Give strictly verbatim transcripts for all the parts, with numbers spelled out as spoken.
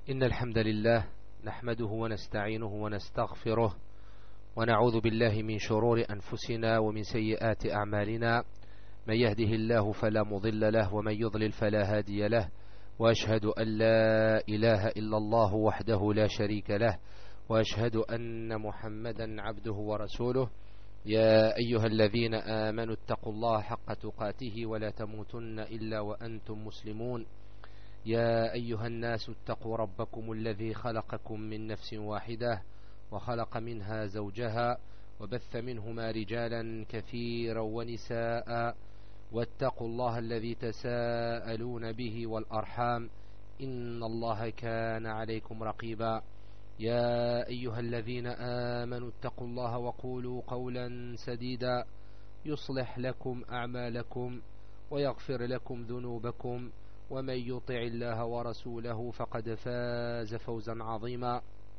إن الحمد لله نحمده ونستعينه ونستغفره ونعوذ بالله من شرور أنفسنا ومن سيئات أعمالنا. من يهده الله فلا مضل له ومن يضلل فلا هادي له، وأشهد أن لا إله إلا الله وحده لا شريك له، وأشهد أن محمدا عبده ورسوله. يا أيها الذين آمنوا اتقوا الله حق تقاته ولا تموتن إلا وأنتم مسلمون. يا أيها الناس اتقوا ربكم الذي خلقكم من نفس واحدة وخلق منها زوجها وبث منهما رجالا كثيرا ونساء، واتقوا الله الذي تساءلون به والأرحام إن الله كان عليكم رقيبا. يا أيها الذين آمنوا اتقوا الله وقولوا قولا سديدا يصلح لكم أعمالكم ويغفر لكم ذنوبكم، ومن يطع الله ورسوله فقد فاز فوزا عظيما.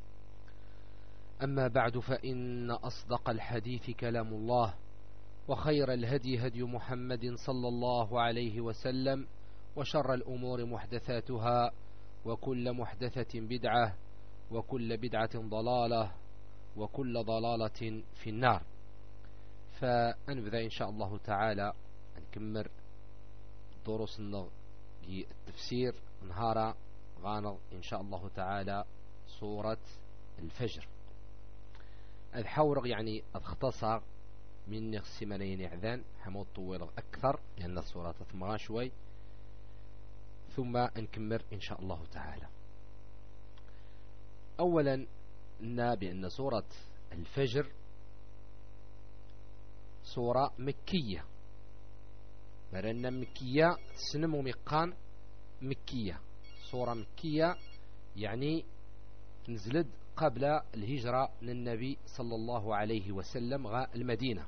أما بعد، فإن أصدق الحديث كلام الله، وخير الهدي هدي محمد صلى الله عليه وسلم، وشر الأمور محدثاتها، وكل محدثة بدعة، وكل بدعة ضلالة، وكل ضلالة في النار. فأنبذ إن شاء الله تعالى نكمل دروس التفسير نهارا غانض إن شاء الله تعالى سورة الفجر. الحورق يعني اختصر من نفس سمانين إعذان حمود طويل أكثر لأن السورة تثمغان شوي، ثم نكمل إن شاء الله تعالى. أولا قلنا بأن سورة الفجر سورة مكية، مرنا مكية سنم ومقان مكية، سورة مكية يعني نزلت قبل الهجرة للنبي صلى الله عليه وسلم غا المدينة.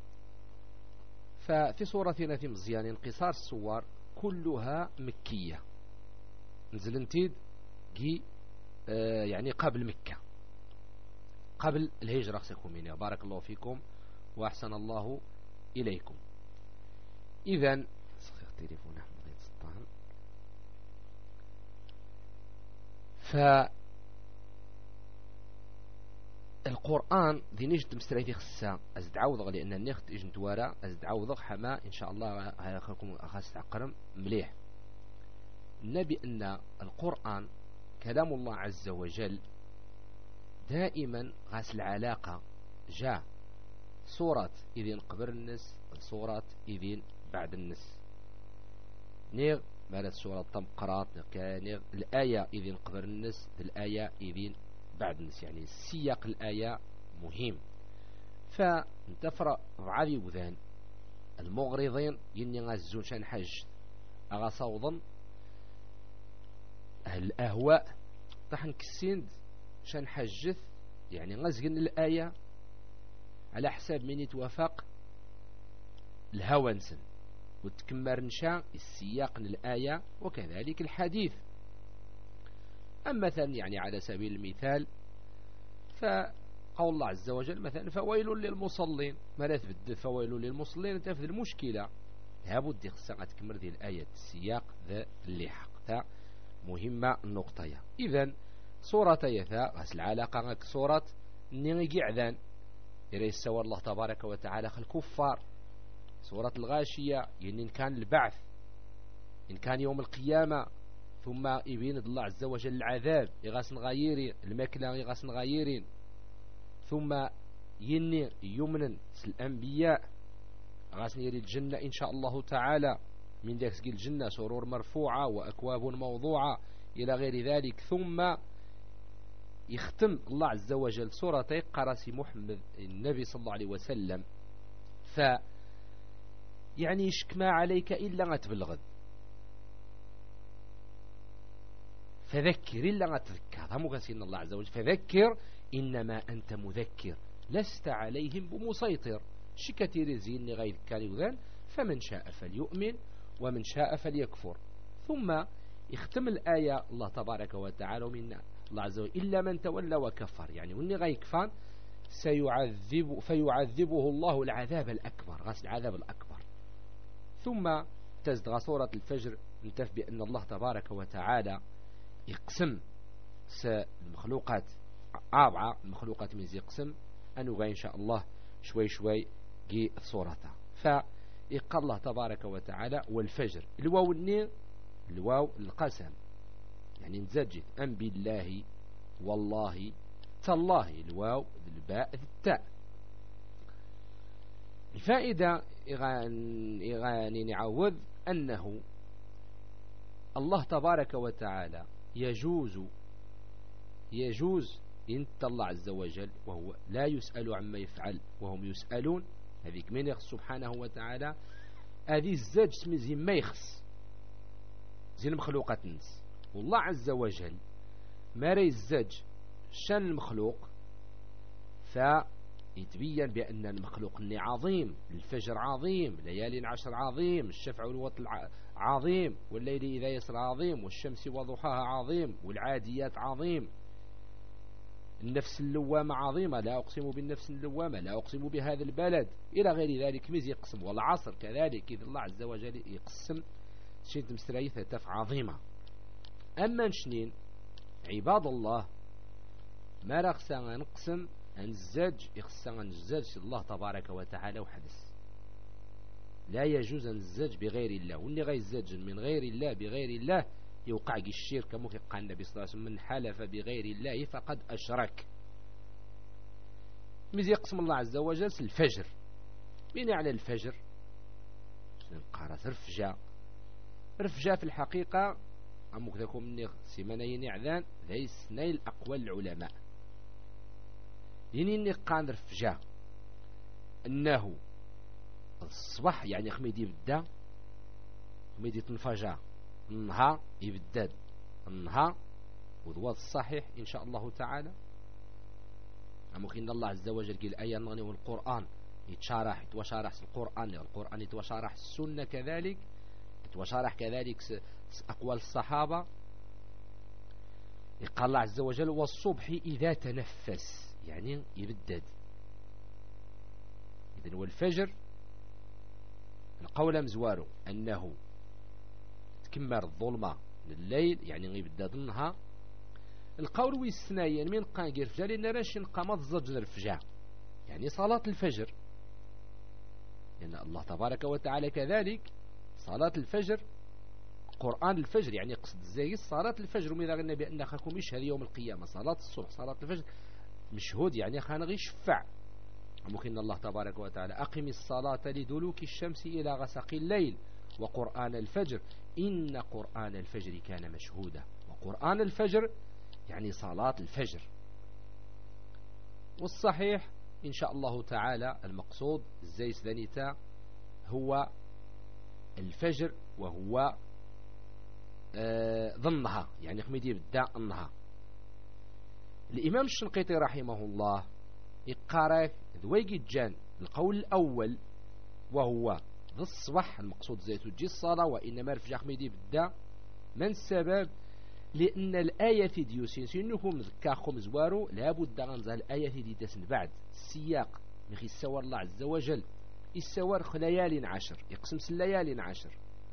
ففي سورتنا في مزيان انقصار السور كلها مكية، نزلنتيد جي آه يعني قبل مكة، قبل الهجرة سكومينيا. بارك الله فيكم وأحسن الله إليكم. إذن تليفونه فالقرآن ذي نجد مستريتي خصها أزد عوضغ، لأن النخت إجن توارا أزد عوضغ حما إن شاء الله هيخلكم أخاس تعقرم مليح. النبي أن القرآن كلام الله عز وجل دائما غاس العلاقة جاء سورة إذن قبر النس، سورة إذن بعد النس، نيغ مالت سورة طم قرات نيغ الآية إذن قبر النس، الآية إذن بعد النس، يعني سياق الآية مهم. فانتفر رعاذي وذان المغرضين يني غازون شان حج أغا صوضا أهل الأهواء طحن كسيند شان حجث، يعني غازقن الآية على حساب من يتوافق الهوى نسن وتكمر نشاء السياق الآية وكذلك الحديث. أما مثلا يعني على سبيل المثال فقول الله عز وجل مثلا فويل للمصلين، ما لا تبدل فويل للمصلين تفذ المشكلة، لابد خصها تكمر ذي الآية السياق ذا اللي حق مهمة النقطة. إذن سورة يثاء غسل العلاقة سورة نيجي عذان إلى يستوى الله تبارك وتعالى الكفار. سورة الغاشية يعني إن كان البعث، إن كان يوم القيامة، ثم يبين الله عز وجل العذاب يغاسن غايرين المكلا يغاسن غايرين، ثم يني يمنا الأنبياء غاسن يري الجنة إن شاء الله تعالى، من ذلك سقيل الجنة سرور مرفوعة وأكواب موضوعة إلى غير ذلك. ثم يختم الله عز وجل سورة قراسي محمد النبي صلى الله عليه وسلم، ف يعني يشك ما عليك إلا ما تبلغ، فذكر إلا ما تذكر. هم قاسين الله عز وجل فذكر إنما أنت مذكر لست عليهم بمسيطر، شكتير زين غير كان يذان، فمن شاء فليؤمن ومن شاء فليكفر. ثم يختم الآية الله تبارك وتعالى من الله عز وجل إلا من تولى وكفر، يعني وني غيكفان سيعذب فيعذبه الله العذاب الأكبر، غاس العذاب الأكبر. ثم تزدغ سورة الفجر نتف بأن الله تبارك وتعالى يقسم المخلوقات أربعة المخلوقات من زي قسم أنو إن شاء الله شوي شوي جي صورتها. فيقال الله تبارك وتعالى والفجر الواو النير الواو القسم يعني نزجت أم بالله والله تالله الواو الباء التاء. الفائدة إغاني نعوذ أنه الله تبارك وتعالى يجوز يجوز انت الله عز وجل وهو لا يسأل عما يفعل وهم يسألون. هذيك من يخص سبحانه وتعالى هذه الزاج سمي ما يخص زي المخلوقات نس. والله عز وجل ما رأي الزاج شان المخلوق فيتبين بأن المخلوق اني عظيم، الفجر عظيم، ليالي عشر عظيم، الشفع والوتر عظيم، والليل إذا يسر عظيم، والشمس وضحاها عظيم، والعاديات عظيم، النفس اللوامة عظيمة لا أقسم بالنفس اللوامة، لا أقسم بهذا البلد إلى غير ذلك. ميز يقسم والعصر كذلك إذا الله عز وجل يقسم شيء مستريثة تف عظيمة. أما نشنين عباد الله ما رخصا نقسم عن الزج يخصا عن الزج الله تبارك وتعالى وحدث. لا يجوز أن الزج بغير الله، واللي غير الزج من غير الله بغير الله يوقع الشرك كما قال النبي صلى الله عليه وسلم من حلف بغير الله فقد أشرك. ماذا يقسم الله عز وجل الفجر من على الفجر نقارس رفجة رفجة في الحقيقة أمك ذاكم مني سيمانين عذان ذي سنيل أقوال العلماء يني نقان رفجة أنه الصباح يعني خميدي بدا خميدي تنفجا النهار يبدد النهار وذوات الصحيح إن شاء الله تعالى. ممكن الله عز وجل قال آية نغني والقرآن يتشارح يتوشارح القرآن القرآن يتوشارح السنة كذلك يتوشارح كذلك أقوال الصحابة. قال الله عز وجل والصبح إذا تنفس يعني يبدد. إذن والفجر القول مزواره أنه تكمر الظلمة من الليل يعني يبدد النهار. القول ويستنايا من قانقر فجا لأن راش نقامات الزجر الفجا يعني صلاة الفجر لأن الله تبارك وتعالى كذلك صلاة الفجر قرآن الفجر يعني قصد زي صلاة الفجر وماذا قلنا بأن خاكم يشهد يوم القيامة صلاة الصبح صلاة الفجر مشهود يعني خان غي شفع. ممكن الله تبارك وتعالى أقم الصلاة لدلوك الشمس إلى غسق الليل وقرآن الفجر إن قرآن الفجر كان مشهودا. وقرآن الفجر يعني صلاة الفجر. والصحيح إن شاء الله تعالى المقصود الزيس ذنيتا هو الفجر وهو آه ظنها يعني خميدي بدأ النهار. الإمام الشنقيطي رحمه الله يقارك ذويق الجان القول الأول وهو ذا الصبح المقصود زيتو تجي الصلاة وإنما رفجا خميدي بدأ من السبب لأن الآية ديوسين سنكم ذكاكم زوارو لابد غنزها الآية دي تسن بعد السياق مخي السوار الله عز وجل السوار خليال عشر يقسم الليالي عشر.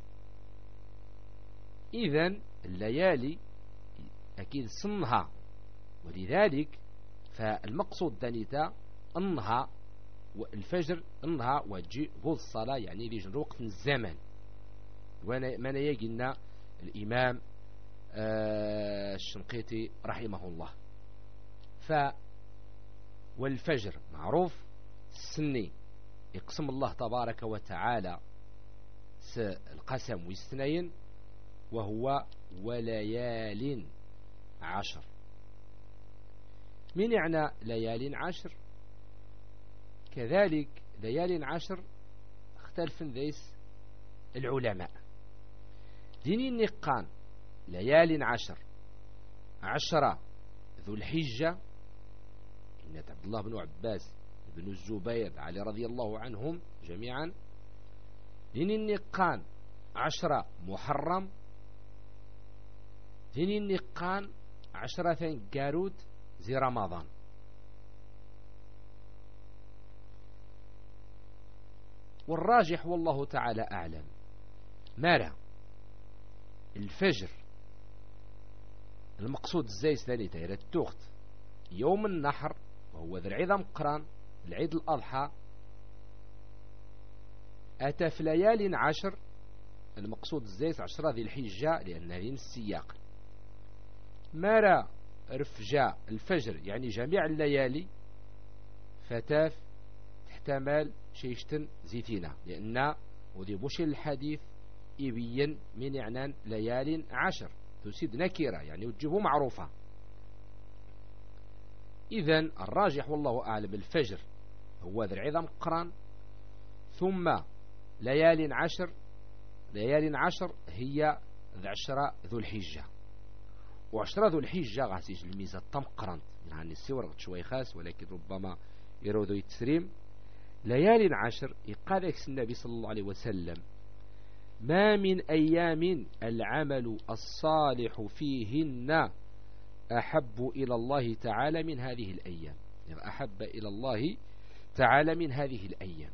إذن الليالي أكيد صنها ولذلك فالمقصود دانيتا أنها والفجر أنها وجي بوض الصلاة يعني يجي وقت الزمن. ومن يجينا الإمام آه الشنقيطي رحمه الله. ف والفجر معروف السني يقسم الله تبارك وتعالى القسم والاثنين وهو وليال عشر. من يعني ليال عشر كذلك ليال عشر اختلف ذيس العلماء ديني النقان ليال عشر عشرة ذو الحجة إن عبد الله بن عباس بن الزبير علي رضي الله عنهم جميعا. ديني النقان عشرة محرم. ديني النقان عشرة قاروت زي رمضان. والراجح والله تعالى أعلم ماذا الفجر المقصود الزايس ثاني تاير التوخت يوم النحر وهو ذي العظام قران العيد الأضحى أتى في ليال عشر. المقصود الزايس عشرة ذي الحجة لأن هذه السياق مارا رفجاء الفجر يعني جميع الليالي فتاف تحتمل شيشتن زيتينة لأن وذي بوشي الحديث يبين من يعنان ليال عشر تسيد نكيرة يعني وتجيبه معروفة. إذن الراجح والله أعلم الفجر هو ذي العظام قران ثم ليال عشر. ليال عشر هي ذي عشرة ذو الحجة وعشرة ذو الحجة غاسيش الميزة تم قرنت يعني السور شوي خاص ولكن ربما يرودوا يتسريم. ليال عشر يقال النبي صلى الله عليه وسلم ما من أيام العمل الصالح فيهن أحب إلى الله تعالى من هذه الأيام يعني أحب إلى الله تعالى من هذه الأيام.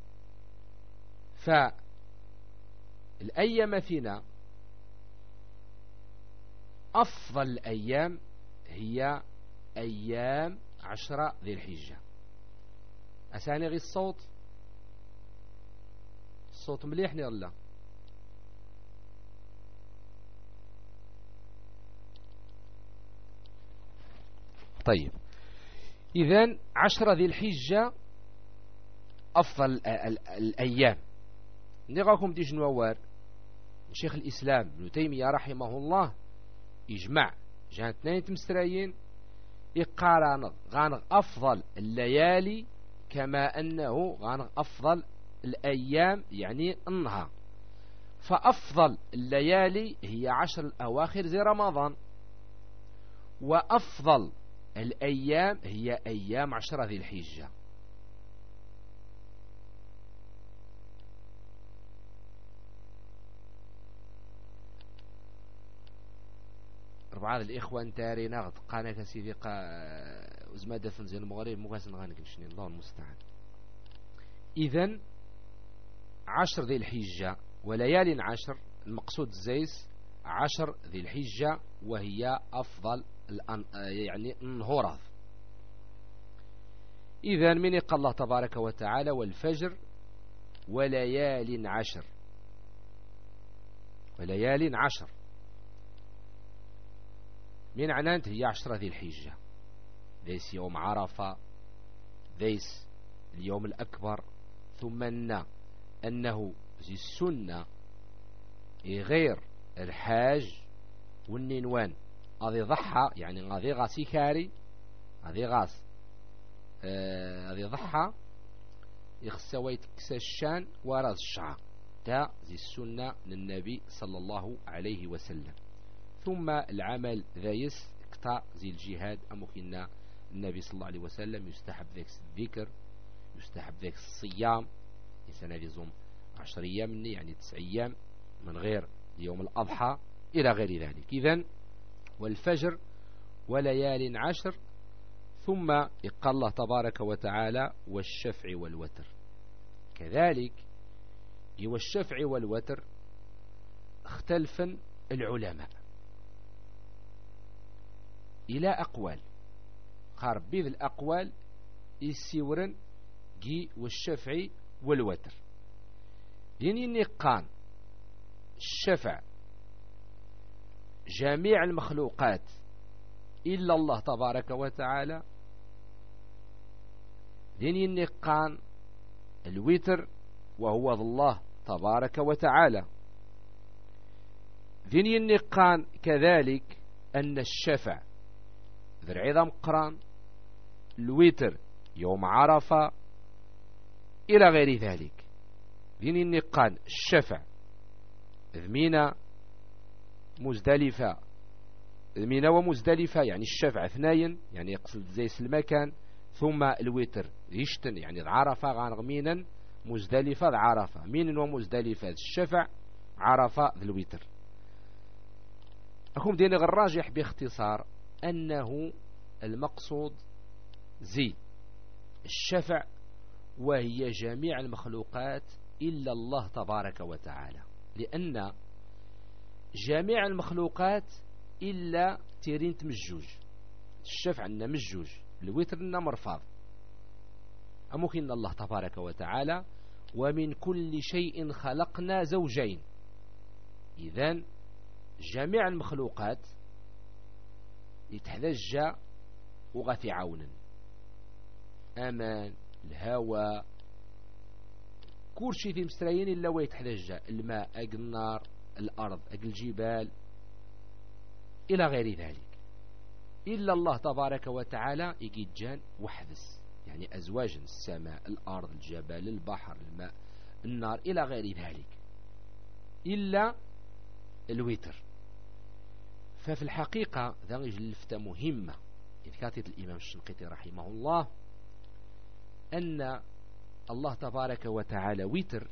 فالأيام فينا أفضل الأيام هي أيام عشرة ذي الحجة. أساني غي الصوت الصوت مليحني ولا طيب. إذن عشرة ذي الحجة أفضل الأيام. نراكم دي جنوار شيخ الإسلام ابن تيمية رحمه الله يجمع جان اثنين تمستريين يقارن غان أفضل الليالي كما أنه غان أفضل الأيام يعني النهار. فأفضل الليالي هي عشر الأواخر زي رمضان وأفضل الأيام هي أيام عشرة ذي الحجة. أربعة الإخوان تارينا غد قانا سيدي وزمادة زي المغرب مقاسن غانكنشني الله المستعان. إذن عشر ذي الحجة وليال عشر المقصود الزيس عشر ذي الحجة وهي أفضل يعني النهورات. إذن من يقال الله تبارك وتعالى والفجر وليال عشر. وليال عشر من عنانت هي عشرة ذي الحجة ذيس يوم عرفة ذيس اليوم الأكبر. ثم أن أنه زي السنة غير الحاج والنينوان هذه ضحى يعني هذه غاسي كاري هذه غاس هذه آه ضحى يخسويت كسشان وراس الشعر تا زي السنة للنبي صلى الله عليه وسلم. ثم العمل ذايس اكتا زي الجهاد أمكنا النبي صلى الله عليه وسلم يستحب ذاك الذكر يستحب ذاك الصيام إنسان يزوم عشر أيام يعني تسع أيام من غير يوم الأضحى إلى غير ذلك. إذن والفجر وليال عشر. ثم يقال الله تبارك وتعالى والشفع والوتر كذلك. والشفع والوتر اختلفا العلماء إلى أقوال خارب بيذ الأقوال يسيورن جي والشفع والوتر. ديني النقان الشفع جميع المخلوقات إلا الله تبارك وتعالى. ديني النقان الوتر وهو الله تبارك وتعالى. ديني النقان كذلك أن الشفع ذي العظام قران الوتر يوم عرفة إلى غير ذلك. ديني النقان الشفع ذمينة مزدلفة ذمينة ومزدلفة يعني الشفع اثنين يعني يقصد زيس المكان. ثم الوتر يشتن يعني عرفة غانغمينا مزدلفة ذا عرفة مين ومزدلفة الشفع عرفة ذا الوتر. أكون ديني الراجح باختصار أنه المقصود زي الشفع وهي جميع المخلوقات إلا الله تبارك وتعالى. لأن جميع المخلوقات إلا تيرينت مجوج. الشفع عندنا مجوج، الوتر لنا مرفاض. أمكن الله تبارك وتعالى ومن كل شيء خلقنا زوجين. إذن جميع المخلوقات يتحتاج وغثي عونا، أمان، الهواء، كل شيء في مستريين إلا ويتحتاج الماء، أجل النار، الأرض، أجل الجبال إلى غير ذلك. إلا الله تبارك وتعالى يجي جان وحدث، يعني أزواج، السماء، الأرض، الجبال، البحر، الماء، النار إلى غير ذلك، إلا الوتر. ففي الحقيقة ذا لفتة مهمة إذ كاتت الإمام الشنقيطي رحمه الله أن الله تبارك وتعالى وتر،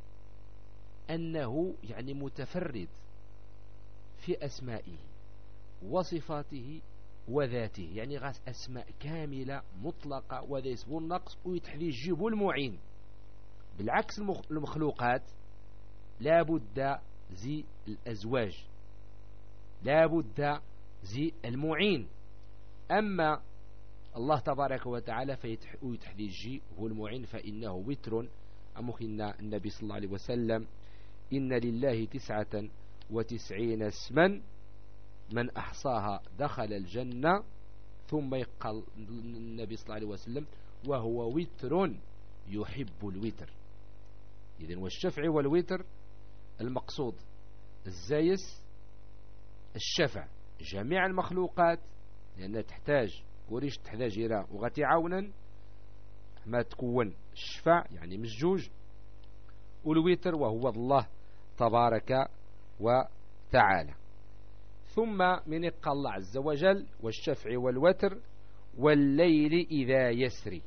أنه يعني متفرد في أسمائه وصفاته وذاته، يعني غاس أسماء كاملة مطلقة وذا يسبو النقص ويتحذي الجيب المعين. بالعكس المخلوقات لابد زي الأزواج، لابد زي المعين. أما الله تبارك وتعالى فيتحذي الجي هو المعين فإنه وتر. أمكن النبي صلى الله عليه وسلم إن لله تسعة وتسعين اسما من أحصاها دخل الجنة، ثم يقال النبي صلى الله عليه وسلم وهو وتر يحب الوتر. إذن والشفع والوتر المقصود الزايس الشفع جميع المخلوقات، لأنها تحتاج وريش تحتاج إلى وغتي عونا ما تكون الشفع يعني مزجوج، والوتر وهو الله تبارك وتعالى. ثم من قال الله عز وجل والشفع والوتر والليل إذا يسري.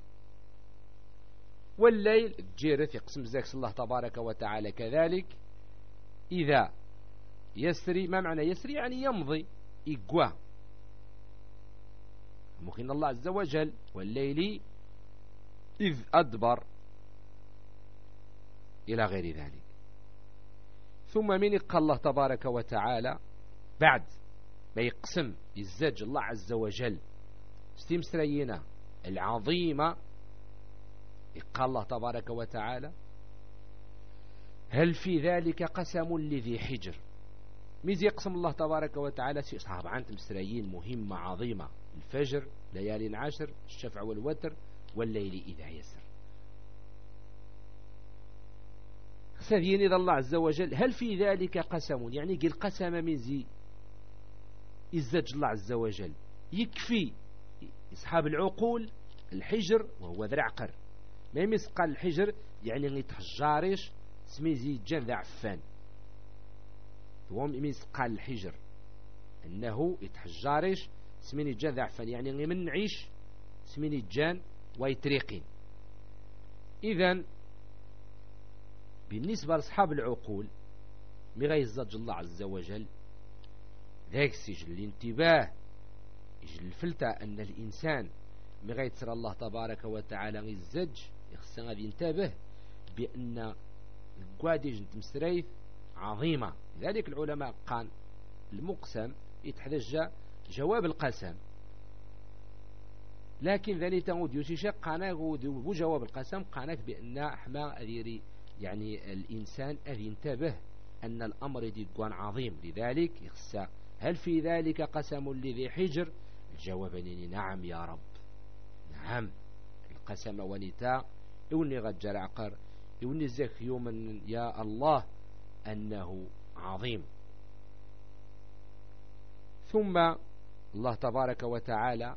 والليل جيرث يقسم زاكس الله تبارك وتعالى كذلك. إذا يسري، ما معنى يسري؟ يعني يمضي، إقوى. ممكن الله عز وجل والليل إذ أدبر إلى غير ذلك. ثم من قال الله تبارك وتعالى بعد ما يقسم يزج الله عز وجل استمسرينا العظيمة، قال الله تبارك وتعالى هل في ذلك قسم لذي حجر. ميز يقسم الله تبارك وتعالى صحاب عن تمسريين مهمة عظيمة، الفجر، ليالي عشر، الشفع والوتر، والليل إذا يسر. سذين إذا الله عز وجل هل في ذلك قسم، يعني قل قسم من زي إزج الله عز وجل يكفي أصحاب العقول الحجر وهو ذرع قر. ما يمسقال الحجر يعني يتحجارش سمي زي جان ذا عفان، ثم يمسقال الحجر أنه يتحجارش سميني جان ذا عفان، يعني من نعيش سميني جان ويتريقين. إذن بالنسبة لأصحاب العقول مغا يزج الله عز وجل ذاك سجل الانتباه، يجل الفلتة أن الإنسان مغا يتسر الله تبارك وتعالى يزج يخص غادي ينتبه بأن القواديج تمسريث عظيمة. لذلك العلماء قال المقسم يتحدج جواب القسم، لكن ذلك تنود يوشيشا قانا وجواب القسم قانك بأن أحما أذيري يعني الإنسان أذي ينتبه أن الأمر ديقوان عظيم. لذلك يخص هل في ذلك قسم لذي حجر؟ الجواب نعم يا رب، نعم القسم ونتا إوني غجر عقر إوني زك يوما يا الله أنه عظيم. ثم الله تبارك وتعالى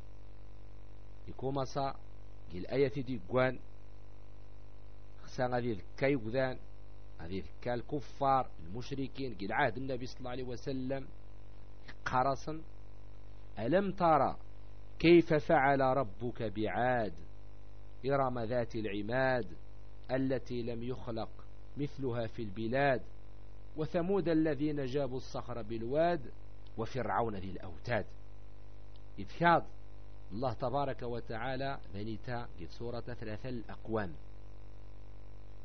يكون صا قل آية ديقوان خسان هذه الكي وذان هذه الكفار المشركين قل عهد النبي صلى الله عليه وسلم قرصا ألم ترى كيف فعل ربك بعاد إرم ذات العماد التي لم يخلق مثلها في البلاد وثمود الذين جابوا الصخر بالواد وفرعون ذي الأوتاد. إذ كاد الله تبارك وتعالى ذنيتا قد سورة ثلاثة الأقوام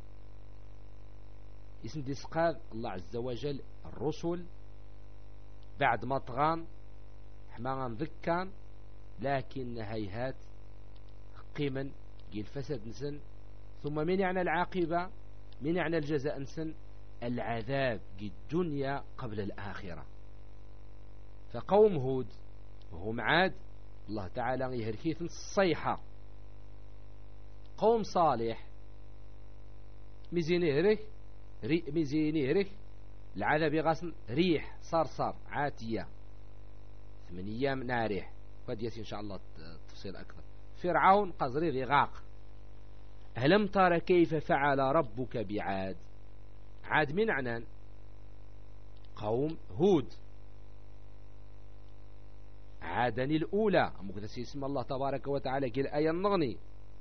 اسم ديسقاذ الله عز وجل الرسل بعد ما طغان حما ذكان لكن هيهات قيما قيل فسد نسن. ثم من يعني العاقبة، من يعني الجزاء نسن العذاب قي الدنيا قبل الآخرة. فقوم هود وهم عاد الله تعالى يهركيث الصيحة. قوم صالح مزينيهرك ري مزينيهرك العذاب غاسن ريح صرصر عاتية ثمان أيام ناريح. قد يسي إن شاء الله تفصيل أكثر. فرعون قزري غاق. ألم ترى كيف فعل ربك بعاد؟ عاد من عنان قوم هود. عادن الأولى مقدس اسم الله تبارك وتعالى قال آية النغني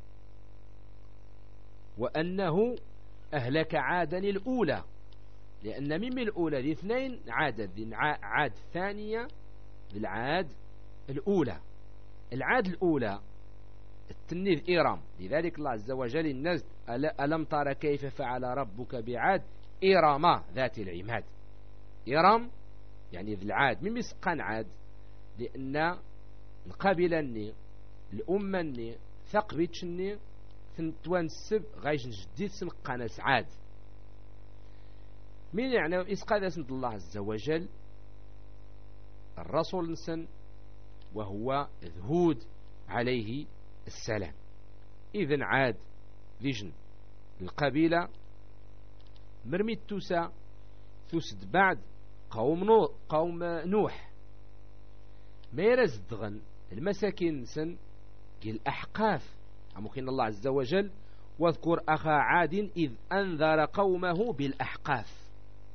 وأنه أهلك عادن الأولى، لأن من الأولى ذي اثنين عاد ذي عاد الثانية بالعاد الأولى. العاد الأولى التنيذ إيرام. لذلك الله عز وجل النزد ألم ترى كيف فعل ربك بعاد إيرام ذات العماد. إيرام يعني ذي العاد من مسقان عاد، لأن القبيلة الأمة الني ثقبتشني ثنتوانسب غايش جديد سنقانا سعاد. من يعني إسقاذ اسم الله عز وجل الرسول نسن وهو هود عليه السلام. إذن عاد فيجن القبيلة مرمي التوسى ثسد بعد قوم نوح, قوم نوح ما يرزدغن المساكين سن الأحقاف. ممكن الله عز وجل واذكر أخا عاد إذ أنذر قومه بالأحقاف.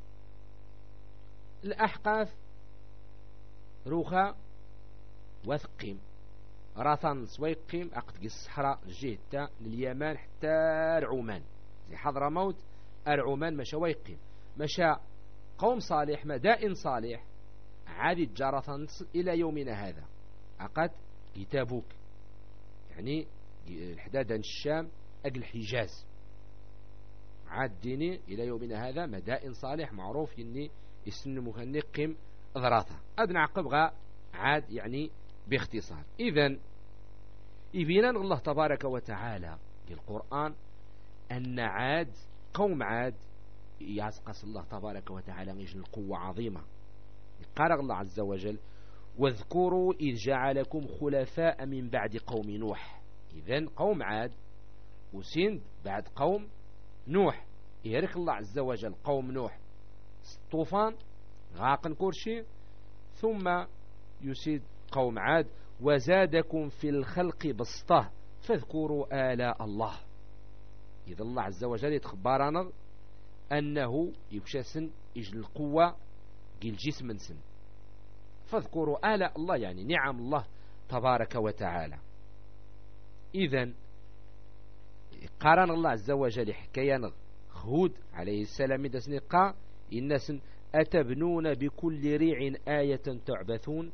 الأحقاف روخا وثقيم راثان سويقيم أقد الصحراء جهة لليمن حتى العمان زي حضر موت العمان مشى ويقيم. مشى قوم صالح مدائن صالح عاد جارثان إلى يومنا هذا. عقد كتابوك يعني الحداد الشام أجل حجاز عاد ديني إلى يومنا هذا مدائن صالح معروف إني السن مهنقم ضراثة أدنى عقب عاد يعني باختصار. إذن يبينا الله تبارك وتعالى في القرآن أن عاد قوم عاد يسقس الله تبارك وتعالى يجن القوة عظيمة. قال الله عز وجل واذكروا إذ جعلكم خلفاء من بعد قوم نوح. إذن قوم عاد وسند بعد قوم نوح. يرك الله عز وجل قوم نوح طوفان غاقن كورشي ثم يسيد قوم عاد وزادكم في الخلق بسطة فاذكروا آلاء الله. إذا الله عز وجل يتخبرنا أنه يكشسن إجل القوة قيل جسم سن فاذكروا آلاء الله يعني نعم الله تبارك وتعالى. إذن قارن الله عز وجل حكاية هود عليه السلام دسنقا الناس أتبنون بكل ريع آية تعبثون.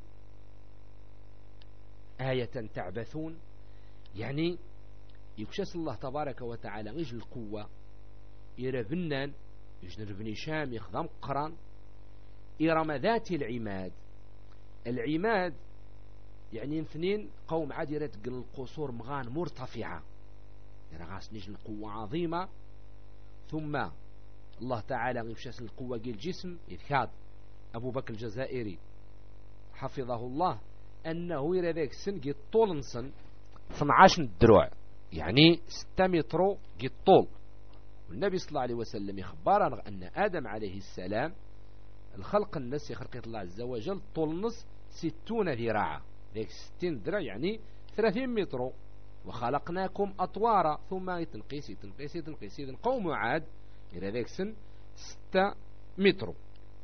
آية تعبثون يعني يكشس الله تبارك وتعالى يجل القوة يربنان يجنر بني شام يخضم قران إرم ذات العماد. العماد يعني اثنين قوم عادية تقل القصور مغان مرتفعة يعني غاس نجل قوة عظيمة. ثم الله تعالى يكشس القوة قيل جسم يذكاد أبو بكر الجزائري حفظه الله أنه إلى ذلك السن قيل طول نسن اثنا عشر دروع يعني ستة متر قيل طول. والنبي صلى الله عليه وسلم يخبرنا أن آدم عليه السلام الخلق الناس يخلق الله عز وجل طول نص ستون ذراعا ذلك ستين ذراع يعني ثلاثين متر. وخلقناكم أطوارا ثم يتنقيس يتنقيس يتنقيس إذن قوم عاد إلى ذلك سن ستة متر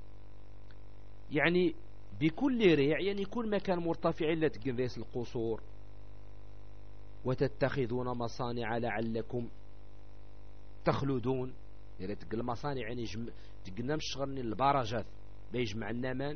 يعني بكل ريع يعني كل مكان مرتفع إلا تقنذيس القصور. وتتخذون مصانع لعلكم تخلدون يعني تقل مصانع يعني جم... تقلنا مش شغلني البارجات بيجمع النمان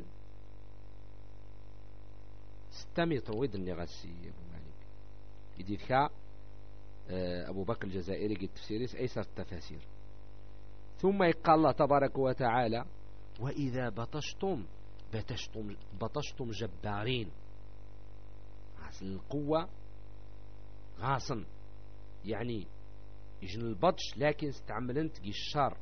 ستة متر ويدني غسي أبو مالك يدي ذكا أبو بكر الجزائري قد تفسيريس أيسر التفاسير. ثم يقال الله تبارك وتعالى وإذا بطشتم بطشتم, بطشتم جبارين. غاسن القوة غاصن يعني يجن البطش، لكن استعملنت قي الشر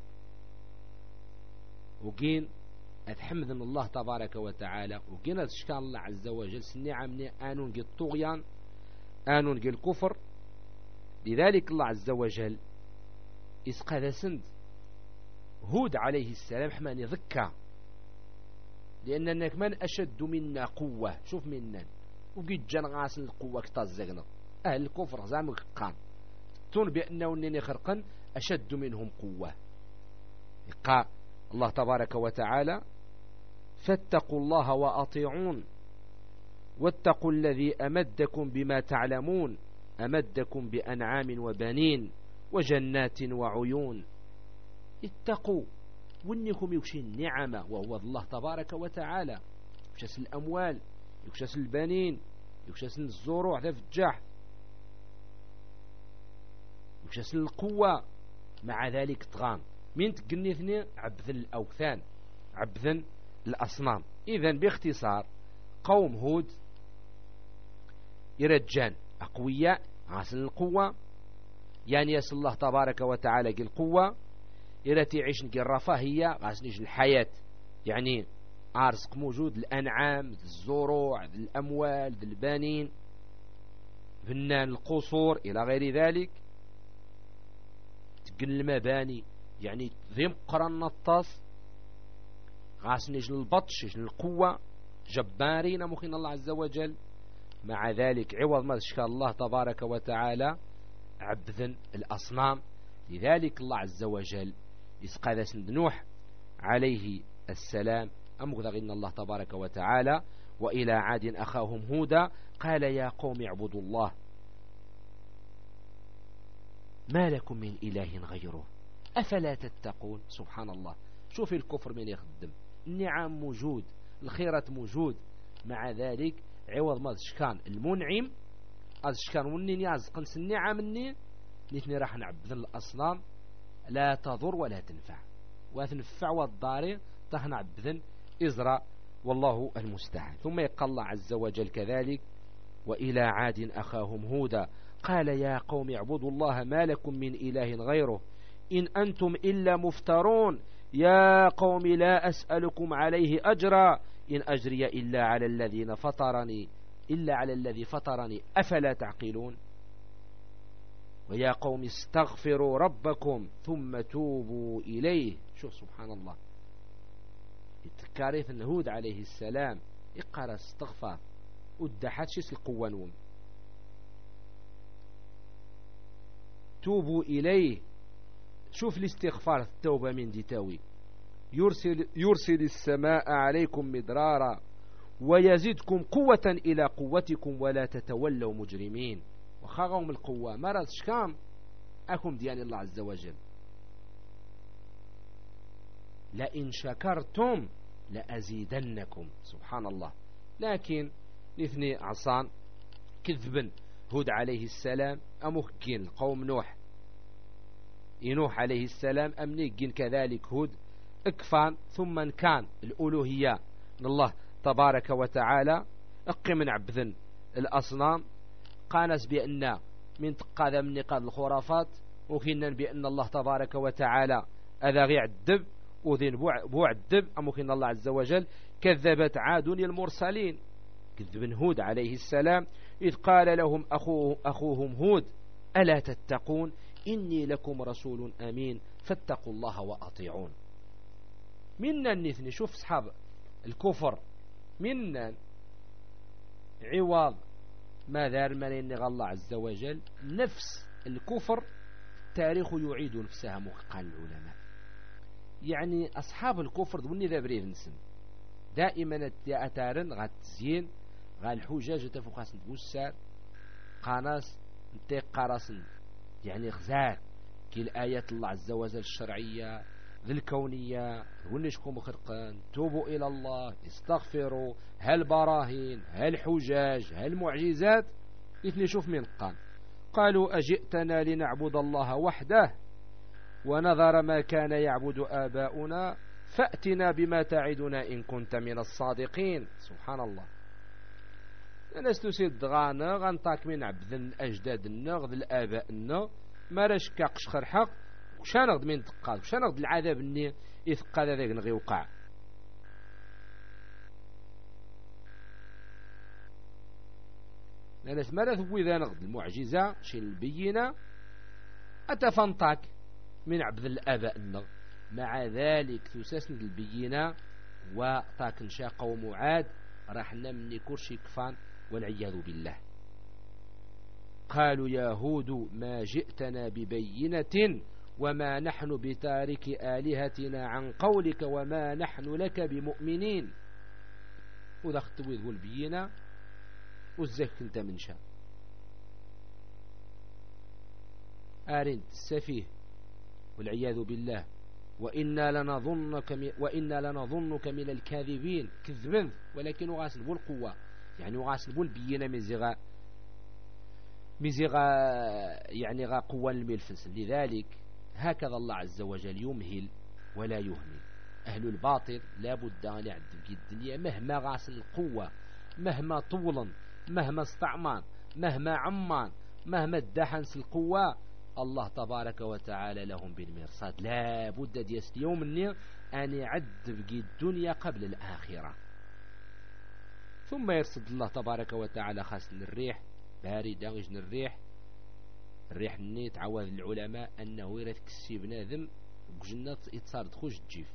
وقين أتحمد من الله تبارك وتعالى، وقين أتشكال الله عز وجل سنعمني آنون قي الطغيان آنون قي الكفر. لذلك الله عز وجل إسقى سند هود عليه السلام حماني ذكى، لأنك من أشد منا قوة. شوف منا وقيت جان غاسن القوة كتازقنا أهل الكفر زعما قان تون بأنه أنني خرقا أشد منهم قوة. قال الله تبارك وتعالى فاتقوا الله وأطيعون واتقوا الذي أمدكم بما تعلمون أمدكم بأنعام وبنين وجنات وعيون. اتقوا وانكم يكشي النعمة وهو الله تبارك وتعالى، يكشاس الأموال يكشاس البنين يكشاس الزروع ذا فجاح يكشاس القوة. مع ذلك طغان من تقنيثني عبثن الأوثان عبثن الأصنام. إذن باختصار قوم هود يرجان أقوياء غاسل القوة، يعني يسأل الله تبارك وتعالى قل القوة يرتي عيش نقل الرفاهية غاسل الحياة، يعني عارسق موجود الأنعام الزروع الأموال البنين بنان القصور إلى غير ذلك. تقن المباني يعني ذم قرن النطاس غاسل نجل البطش نجل القوة جبارين مخين الله عز وجل. مع ذلك عوض ما شاء الله تبارك وتعالى عبثا الأصنام. لذلك الله عز وجل يسقى سند نوح عليه السلام أمغذ إن الله تبارك وتعالى وإلى عاد أخاهم هودا قال يا قوم اعبدوا الله ما لكم من إله غيره أفلا تتقون. سبحان الله، شوف الكفر من يخدم النعم موجود الخيرات موجود، مع ذلك عوض ما شكان المنعم أشكان ونين يازقن النعم مني نثني راح نعبد الأصنام لا تضر ولا تنفع وتنفع والضاري راح نعبد إزراء والله المستعان. ثم يقال الله عز وجل كذلك وإلى عاد أخاهم هودا قال يا قوم اعبدوا الله ما لكم من إله غيره إن أنتم إلا مفترون يا قوم لا أسألكم عليه أجرا إن أجري إلا على الذين فطرني إلا على الذي فطرني أفلا تعقلون. ويا قوم استغفروا ربكم ثم توبوا إليه. شوف سبحان الله، التكاريث هود عليه السلام يقرأ استغفار ودحت شيس القوة نوم توبوا إليه. شوف الاستغفار التوبة من دي تاوي يرسل, يرسل السماء عليكم مدرارا ويزيدكم قوة إلى قوتكم ولا تتولوا مجرمين. وخاغهم القوة مرض شكام أكم ديان الله عز وجل لئن شكرتم لأزيدنكم. سبحان الله. لكن نثني عصان كذبا هود عليه السلام أمخجين قوم نوح ينوح عليه السلام أمنيجين كذلك هود اكفان ثم كان الألوهية من الله تبارك وتعالى اقي من عبذن الأصنام قانس بأن من تقاذا من نقاذ الخرافات وكنا بأن الله تبارك وتعالى أذا غي عدب وذين بوع الدب أمكن الله عز وجل كذبت عاد المرسلين كذب هود عليه السلام إذ قال لهم أخوه أخوهم هود ألا تتقون إني لكم رسول أمين فاتقوا الله وأطيعون. منا النثني شوف أصحاب الكفر منا عوض ما ذار من إن الله عز وجل نفس الكفر التاريخ يعيد نفسها قال العلماء. يعني أصحاب الكفر دوني ذا بريد نسم دائما التأتارن غا تزيين غا الحجاج تفوقاس نتوسار قاناس نتيق قاراسن يعني غزار كي الآيات الله عز وجل الشرعية ذي الكونية ونشكم خرقان توبوا إلى الله استغفروا هل براهين هل حجاج هل معجزات إثني شوف من قان قالوا أجئتنا لنعبد الله وحده ونظر ما كان يعبد آباؤنا فأتنا بما تعدنا إن كنت من الصادقين. سبحان الله. الناس تسيد غانا غنطاك من عبد أجداد النغ ذي الآباء النغ ما راش كاقش خرحق وشانغد من تقاد وشانغد العذاب الني يثقى ذاك نغي وقع. الناس ما ثبوي ذا نغد المعجزة شي البينة أتفنطاك من عبد الآباء النغ مع ذلك تساسند البينة وطاك نشا قوم عاد راح نمني كرشي كفان والعياذ بالله. قالوا يا هود ما جئتنا ببينة وما نحن بتارك آلهتنا عن قولك وما نحن لك بمؤمنين. وذا اختبوا ذو البينة وزاك انت من شاء آرنت السفيه والعياذ بالله. وإنا لنظنك وإنا لنظنك من الكاذبين كذبا ولكن غاسلبوا القوة يعني غاسلبوا البينة مزيغا مزيغا يعني غا قوة الملفس. لذلك هكذا الله عز وجل يمهل ولا يهمل. أهل الباطل لا بد أن يعذب الدنيا مهما غاسل القوة مهما طولا مهما استعمان مهما عمان مهما ادحنس القوة الله تبارك وتعالى لهم بالمرصاد. لا بد ديس اليوم مني أن يعذب الدنيا قبل الآخرة. ثم يرصد الله تبارك وتعالى خاصة الريح باردة يجن الريح الريح الني تعوذ العلماء أنه يرث كسي بنادم وجنة يتصار تخش تجيف.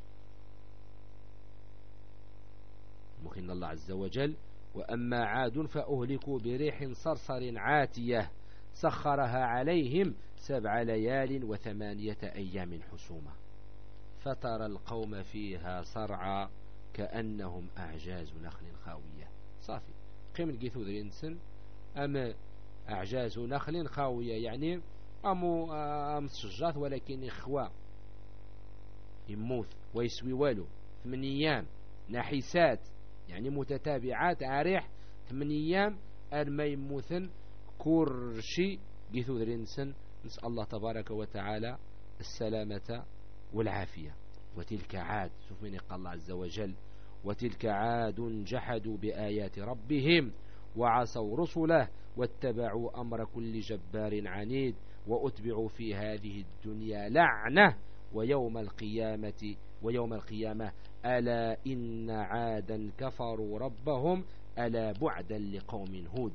مخين الله عز وجل وأما عاد فأهلكوا بريح صرصر عاتية سخرها عليهم سبع ليال وثمانية أيام حسومة فترى القوم فيها صرعى كأنهم أعجاز نخل خاوية. صافي قيم الجيثو ذي الإنسان أما أعجاز نخل خاوية يعني أمو أمس شجاث ولكن إخوة يموت ويسوي والو ثمان أيام نحسات يعني متتابعات عريح ثمان أيام أرما يموثن كورشي جيثو ذي الإنسان. نسأل الله تبارك وتعالى السلامة والعافية. وتلك عاد شوف من قال الله عز وجل وتلك عاد جحدوا بآيات ربهم وعصوا رسله واتبعوا أمر كل جبار عنيد وأتبعوا في هذه الدنيا لعنة ويوم القيامة ويوم القيامة ألا إن عادا كفروا ربهم ألا بعدا لقوم هود.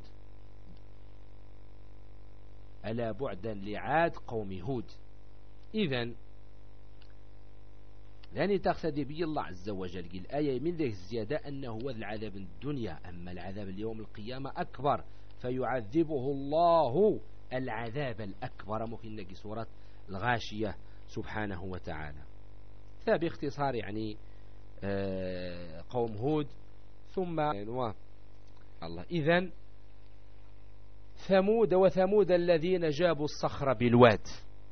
ألا بعدا لعاد قوم هود. إذن لأن تقتدي بي الله عز وجل الآية من ذلك الزيادة أنه هو العذاب الدنيا أما العذاب اليوم القيامة أكبر فيعذبه الله العذاب الأكبر ممكن نجي سورة الغاشية سبحانه وتعالى. فباختصار يعني قوم هود ثم الله. إذن ثمود وثمود الذين جابوا الصخر بالواد.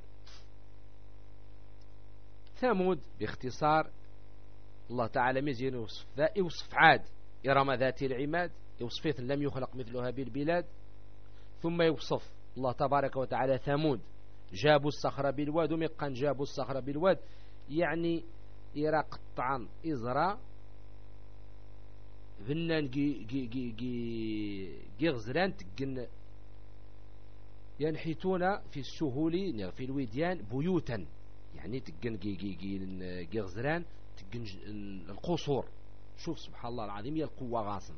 ثمود باختصار الله تعالى مزين يوصف ذا يوصف عاد إرم ذات العماد يوصفيت لم يخلق مثلها بالبلاد. ثم يوصف الله تبارك وتعالى ثمود جابوا الصخر بالواد ومقان جابوا الصخر بالواد يعني إرا قطعا إزرا فنان جي جي جي جي جي غزران تقن ينحتون في السهول في الوديان بيوتا يعني تقن جي جي جي جي غزران تقن القصور. شوف سبحان الله العظيم يا القوة غاصن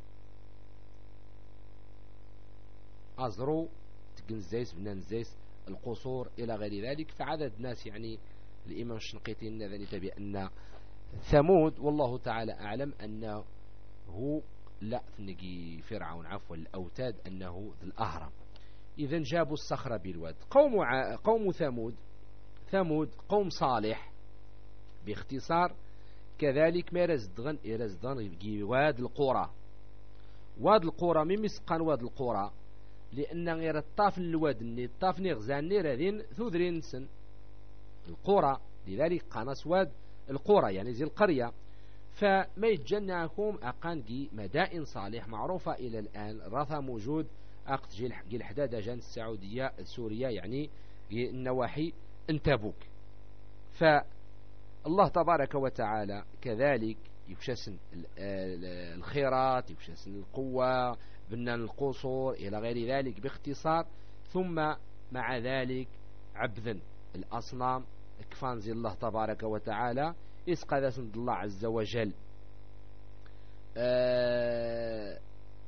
أزرو تقن زيس بنان زيس القصور إلى غير ذلك. فعدد ناس يعني الإمام الشنقيطي نذني بأن ثمود والله تعالى أعلم أنه هو لا نجي فرعون عفوا الأوتاد أنه ذي الأهرم. إذن جابوا الصخرة بالواد. قوم ع... قوم ثمود ثمود قوم صالح باختصار كذلك ما رزدغن يرزدغن يجي واد القرى. واد القرى من مسقان واد القرى لأن غير الطاف الواد الني الطاف نغزان نيرذين ثذرين سن القرى. لذلك قناص واد القرى يعني زي القرية. فما يتجنعكم أقان مدائن صالح معروفة إلى الآن رثى موجود أقت جيل الحدادة جان السعودية السورية يعني النواحي انتبوك. الله تبارك وتعالى كذلك يكشسن الخيرات، يكشسن القوة، بنان القصور إلى غير ذلك باختصار. ثم مع ذلك عبدا الأصنام كفانزي الله تبارك وتعالى إسقى ذا سند الله عز وجل آه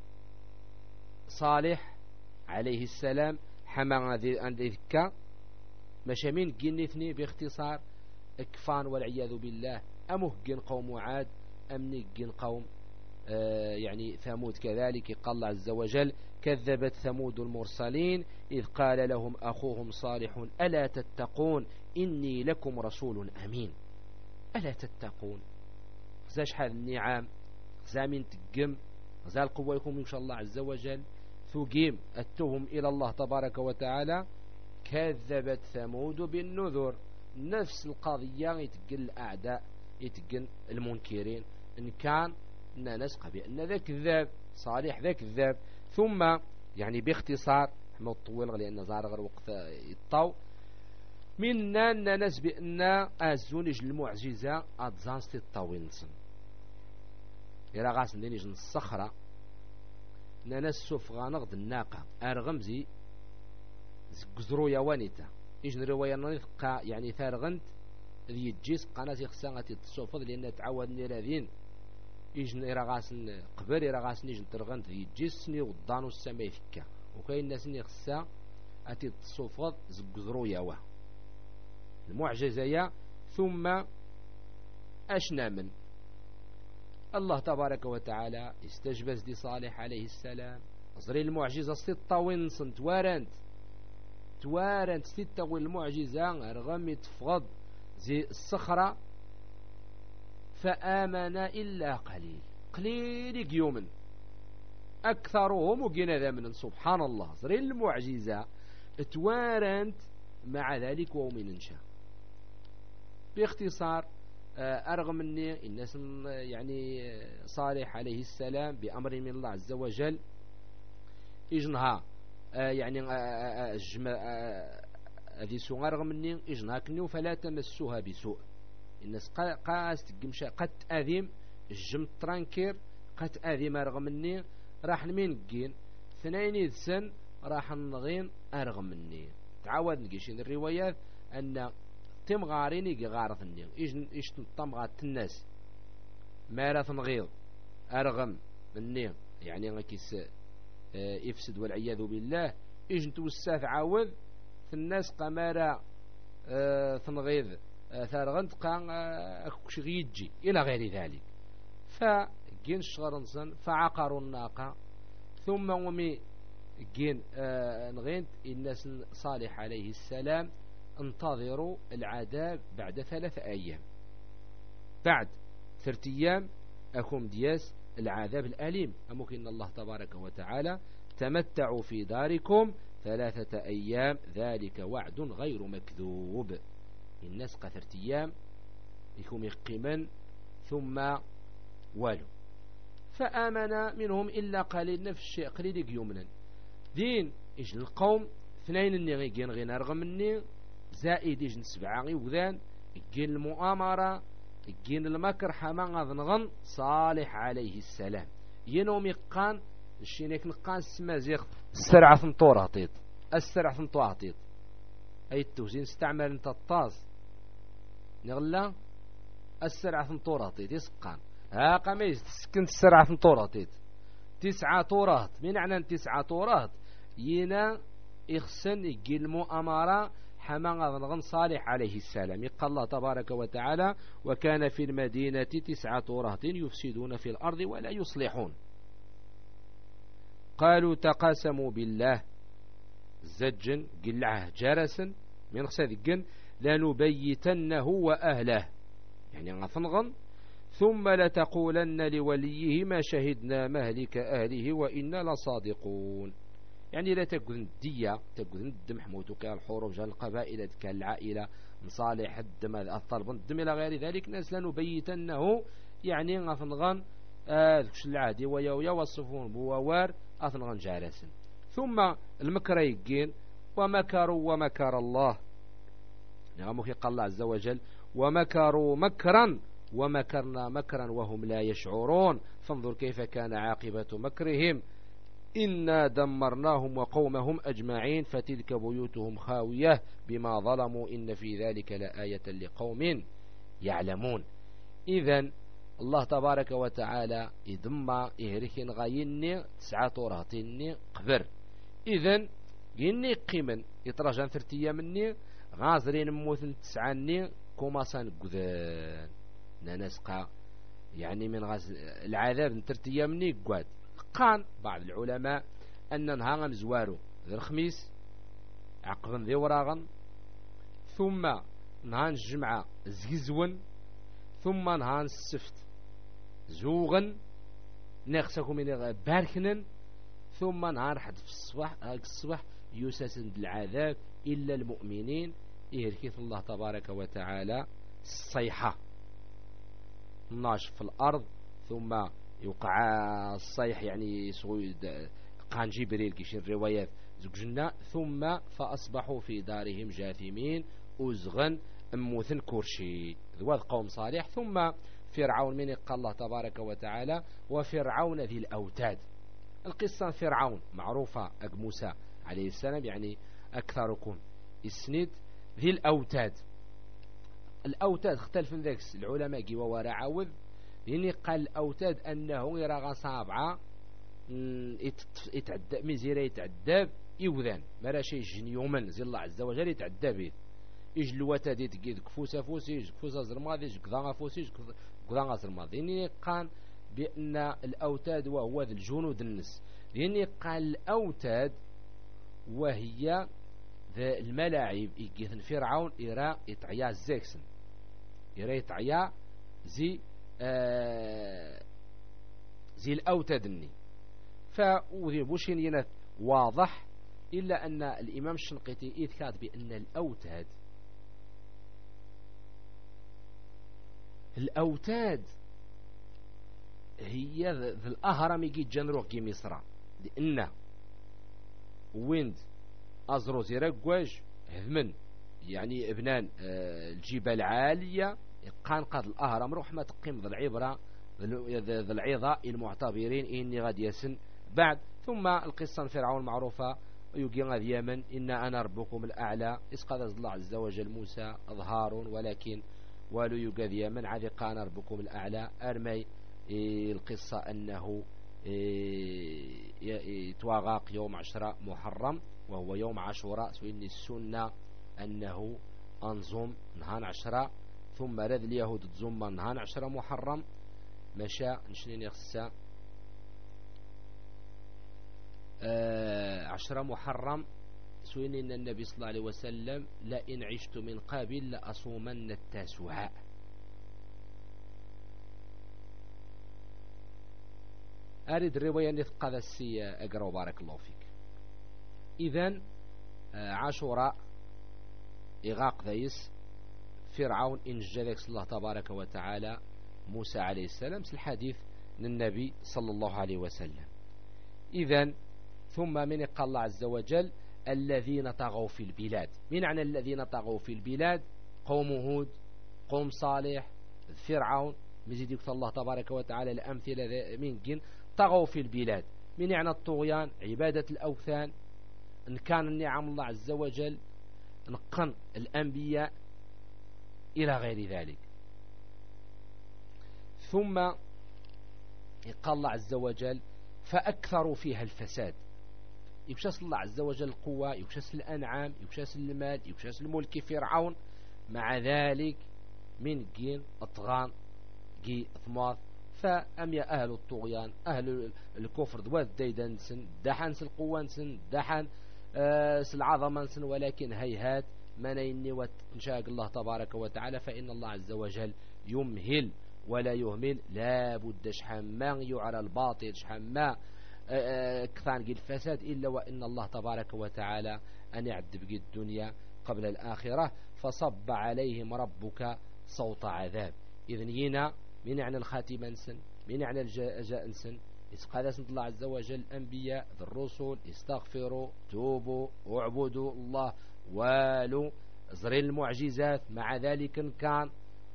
صالح عليه السلام حما عند ذكا مشامين جنثني باختصار اكفان والعياذ بالله. أمه جن قوم عاد أمني جن قوم آه يعني ثمود كذلك. قال الله عز وجل كذبت ثمود المرسلين إذ قال لهم أخوهم صالح ألا تتقون إني لكم رسول أمين. ألا تتقون خزاش حال النعام خزامين تقم خزا القوة يكون إن شاء الله عز وجل ثقيم أتهم إلى الله تبارك وتعالى. كذبت ثمود بالنذر نفس القضية يتقل الأعداء يتقل المنكرين إن كان نسقى بأن ذا كذاب صالح ذا كذاب. ثم يعني باختصار ما طول لأن زارغر وقت يطاو منا ناس بأن أزونج المعجزة أدزانس الطاوينسن إلا غاس ندينيج الصخرة ناس سوفغا نغد الناقة أرغمزي زقزرو يوانيتا إجن رواية نثقى يعني ثارغنت ذي الجيس قناة يخسانة تصوفض لأن تعود نيراذين إجن إراغاس قبر إراغاس نيجن ترغنت ذي الجيس ني وضانو السماء فكا وكاين الناس يخسا أتي تصوفض زقزرو يوا المعجزة. ثم أشنا من الله تبارك وتعالى استجبز دي صالح عليه السلام أصري المعجزة ستة وينصن توارنت توارنت ستة والمعجزة أرغم يتفغض زي الصخرة فآمن إلا قليل قليل يوما أكثرهم وقنا ذا من سبحان الله أصري المعجزة توارنت مع ذلك ومن انشاء. باختصار أرغم أني الناس يعني صالح عليه السلام بأمر من الله عز وجل إجنها يعني هذه سوء أرغم أني إجنها كنيو فلا تمسوها بسوء. الناس قاس تقمشا قد أذيم الجم ترانكير قد أذيم أرغم أني راح نمين قين ثنين يدسن راح نغين أرغم أني تعود نقشين الروايات أن تم غاريني غارث النيل إيش إيش تم غارت الناس مارث نغيض أرغم النيل يعني غكيس يفسد والعياذ بالله. إيش نتوسع عاوذ في الناس قمارة ثنغيض ثارغنت قان أكش غيجي إلى غير ذلك. فجين شغرنسن فعقروا الناقة ثم ومي جين نغينت الناس صالح عليه السلام انتظروا العذاب بعد ثلاث أيام. بعد ثلاث أيام أكم دياس العذاب الأليم. أمكن الله تبارك وتعالى تمتعوا في داركم ثلاثة أيام ذلك وعد غير مكذوب. الناس ثلاث أيام يكون يقيما ثم والو. فآمن منهم إلا قليل نفس الشيء قليل يومنا دين إيش القوم اثنين النغي جين غير أرغم النغي زائد يجن سبعة وذان يجين المؤامرة يجين المكر حمان غنغن صالح عليه السلام ينوم يقان الشينيك نقان السمازيق السرعة ثنطور هطيط السرعة ثنطور هطيط أي التوزين استعمل انت الطاز نغلا السرعة ثنطور هطيط يسقان ها قميز سكنت السرعة ثنطور هطيط تسعة طورات من معنى تسعة طورات ينا يخسن يجين المؤامرة حمان غنغن صالح عليه السلام. قال الله تبارك وتعالى وكان في المدينة تسعة رهط يفسدون في الأرض ولا يصلحون قالوا تقاسموا بالله زجا قلعه جرسا من خساد لنبيتنه وأهله يعني غنغن ثم لتقولن لوليه ما شهدنا مهلك أهله وإنا لصادقون. يعني لا تقول الدية تقول الدم حموتك الحروب جال القبائل كالعائلة مصالح الدم الطلب الدم إلى غير ذلك ناس لنبيتنه يعني غنغن ذكش العادي ويا وصفون بووار أثنغن جالسا. ثم المكريقين ومكروا ومكر الله نعم قال الله عز وجل ومكروا مكرا ومكرنا مكرا وهم لا يشعرون فانظر كيف كان عاقبة مكرهم إنا دمرناهم وقومهم أجمعين فتلك بيوتهم خاوية بما ظلموا إن في ذلك لآية لقوم يعلمون. إذن الله تبارك وتعالى يدمى إهريكين غايني تسعة رهطيني قبر. إذن يني قيمن يترجع ثرتيا مني غازرين موثن تسعاني كوماسان قذان ننسقى يعني من غاز العذاب نترتيا مني قواد. قان بعض العلماء أن نهاغن زوارو ذي الخميس عقبا ذي وراغن ثم نهان الجمعة زيزون ثم نهان السفت زوغن نغسكم من باركنن ثم نهار حد في الصباح الصباح يسسن العذاب إلا المؤمنين يركث الله تبارك وتعالى الصيحة ناشف في الأرض ثم يوقع الصيح يعني قان جبريل كيشين الروايات زوجنا ثم فأصبحوا في دارهم جاثمين أزغن أموثن كرشي ذوذ قوم صالح. ثم فرعون من قال الله تبارك وتعالى وفرعون ذي الأوتاد. القصة فرعون معروفة أك موسى عليه السلام يعني أكثركم إسند ذي الأوتاد. الأوتاد اختلف من ذلك العلماء جوا وراء عوذ يعني قال الأوتاد أنه يرى صابعة يتعدى مزيرة يتعدى يوذان مرا شيء جن يوما زي الله عز وجل يتعدى به يج الوتا دي تجد كفوسة فوسي يج كفوسة زرماضي يج قضاء فوسي يج قضاء زرماضي يعني قال بأن الأوتاد وهو ذي الجنود النس يعني قال الأوتاد وهي ذا الملاعب يجيثن فرعون إرى يتعيا زيكسن إرى يتعيا زي آه زي الأوتاد الني فوذي بوشين ينث واضح إلا أن الإمام الشنقيطي إذكاد بأن الأوتاد الأوتاد هي ذي الأهرم يجي جنروح كي مصر لأنه ويند أزرو زيرقواج هذمن يعني ابنان الجبال العالية قان قاد الأهرم روح ما تقيم ذي العبرة ذي العظة المعتبرين إني غاد يسن بعد. ثم القصة فرعون معروفة يجي غاد يمن إن أنا ربكم الأعلى إسقاط الله عز وجل موسى أظهار ولكن ولو يجد يمن عذي قان ربكم الأعلى أرمي القصة أنه يتواغاق يوم عشرة محرم وهو يوم عاشوراء سوين السنة أنه أنظم نهان عشرة ثم رذ اليهود تزم نهان عشرة محرم مشى نشنين يخصى عشرة محرم سوين إن النبي صلى الله عليه وسلم لئن عشت من قابل لأصومن التاسوعاء. أريد الرواية نثقى ذا السي أقرأ بارك الله فيك. إذن عاشوراء إغاق ذيس فرعون إن جلك الله تبارك وتعالى موسى عليه السلام الحديث للنبي صلى الله عليه وسلم. إذن ثم من قال الله عز وجل الذين طغوا في البلاد. من عن الذين طغوا في البلاد؟ قوم هود، قوم صالح، فرعون، مزيد يكتب الله تبارك وتعالى الأمثلة من جن طغوا في البلاد. من يعني الطغيان عبادة الأوثان، إن كان النعم الله عز وجل، نقن الأنبياء إلى غير ذلك. ثم قال الله عز وجل فأكثروا فيها الفساد. يكشس الله عز وجل القوة، يكشس الأنعام، يكشس المال، يكشس الملك فرعون. مع ذلك من جين أطغان جي ثماث فأمي أهل الطغيان أهل الكفر دواد ديدنسن دحن سالقوة نسن دحن آه سالعظمة نسن ولكن هيهات منيني وتنشاق الله تبارك وتعالى فإن الله عز وجل يمهل ولا يهمل. لا بد شحما يعرى الباطل شحما كثان قل الفساد إلا وإن الله تبارك وتعالى أن يعذب الدنيا قبل الآخرة فصب عليهم ربك صوت عذاب. إذن ينا من يعني الخاتمة نسن من يعني الجاء نسن قال سنت الله عز وجل أنبياء ذي الرسل استغفروا توبوا واعبدوا الله والوا زرين المعجزات. مع ذلك كان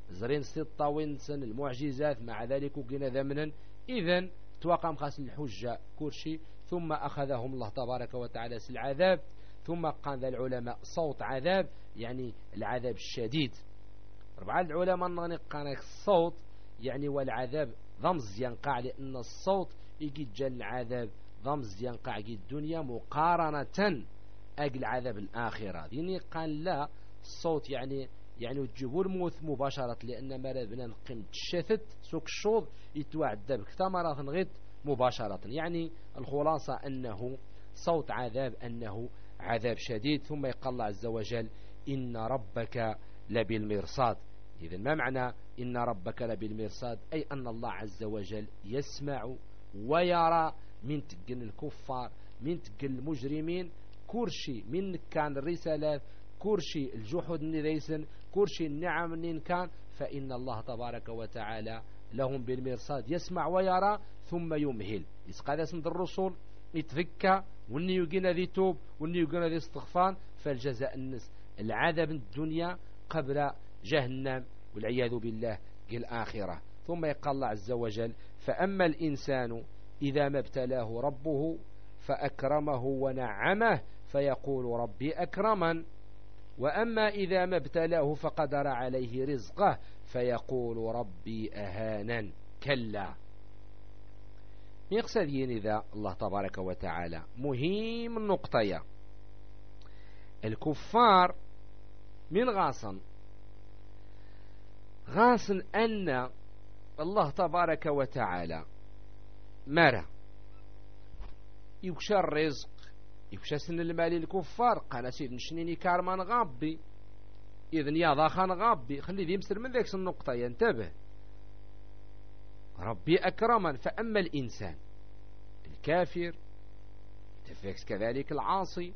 زرين ست طاوينسن المعجزات مع ذلك وقنا ذمنا إذن توقم خاص الحجة كرشي ثم أخذهم الله تبارك وتعالى العذاب ثم قال العلماء صوت عذاب يعني العذاب الشديد. ربع العلماء نقان الصوت يعني والعذاب ضمز ينقع لأن الصوت يجي جل العذاب ضمز ينقع الدنيا مقارنة أجل عذاب الآخرة. يعني قال لا الصوت يعني يعني تجيبوا الموت مباشرة لأن مرة بنا نقيم تشتت سوك الشوض يتوعد كثمرة غير مباشرة. يعني الخلاصة أنه صوت عذاب أنه عذاب شديد. ثم يقال الله عز وجل إن ربك لبالمرصاد. إذن ما معنى إن ربك لبالمرصاد؟ أي أن الله عز وجل يسمع ويرى من تقن الكفار من تقن المجرمين كرشي من كان الرسالات كرشي الجحود نريسن كرشي النعم نين كان فإن الله تبارك وتعالى لهم بالمرصاد يسمع ويرى ثم يمهل. يسقى اسم الرسول يتذكى والني يقين ذي توب والني يقين ذي استغفان فالجزاء النس العذاب الدنيا قبل جهنم والعياذ بالله الآخرة. ثم يقال الله عز وجل فأما الإنسان إذا ما ابتلاه ربه فأكرمه ونعمه فيقول ربي أكرمن وأما إذا ما ابتلاه فقدر عليه رزقه فيقول ربي أهانا. كلا يقصد إذا الله تبارك وتعالى مهم النقطة الكفار من غاصن غاصن أن الله تبارك وتعالى مرة يكشى الرزق يكشى سن المال الكفار قال سيد نشنيني كارمان غابي إذن يا ضاخان غابي خلي ذي مسر من ذاك النقطة ينتبه ربي أكرما. فأما الإنسان الكافر تفكس كذلك العاصي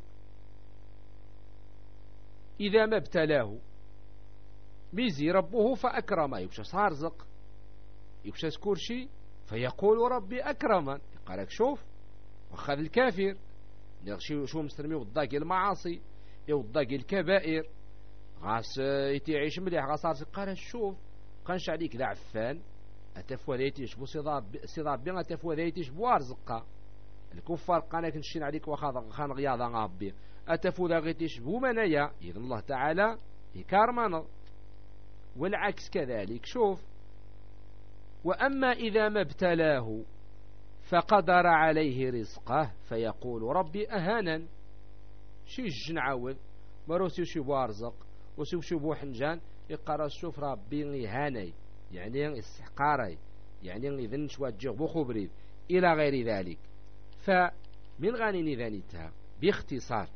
إذا ما ابتلاه بيزي ربه فأكرمه يكشى صارزق يكشى سكورشي فيقول ربي أكرما. قال لك شوف وخذ الكافر نغشي شو مسترمي وضاقي المعاصي يوضاقي الكبائر غاس يتعيش مليح غاس قال شوف قنش عليك ذا عفان أتفوى ذيتيش بو صضاب صضاب بين أتفوى ذيتيش بوارزقا الكفار قانك نشين عليك وخاض خان غياضا غابي أتفوى ذا غيتيش بو منايا. إذن الله تعالى يكارمنا. والعكس كذلك شوف وأما إذا ما ابتلاه فقدر عليه رزقه فيقول ربي أهانا. شي الجنعاوذ مروسي شبو أرزق وسيو شبو حنجان يقرأ شوف ربي هاني يعني استحقاري يعني إذن شوات بو خبري إلى غير ذلك. فمن غاني ذانيتها باختصار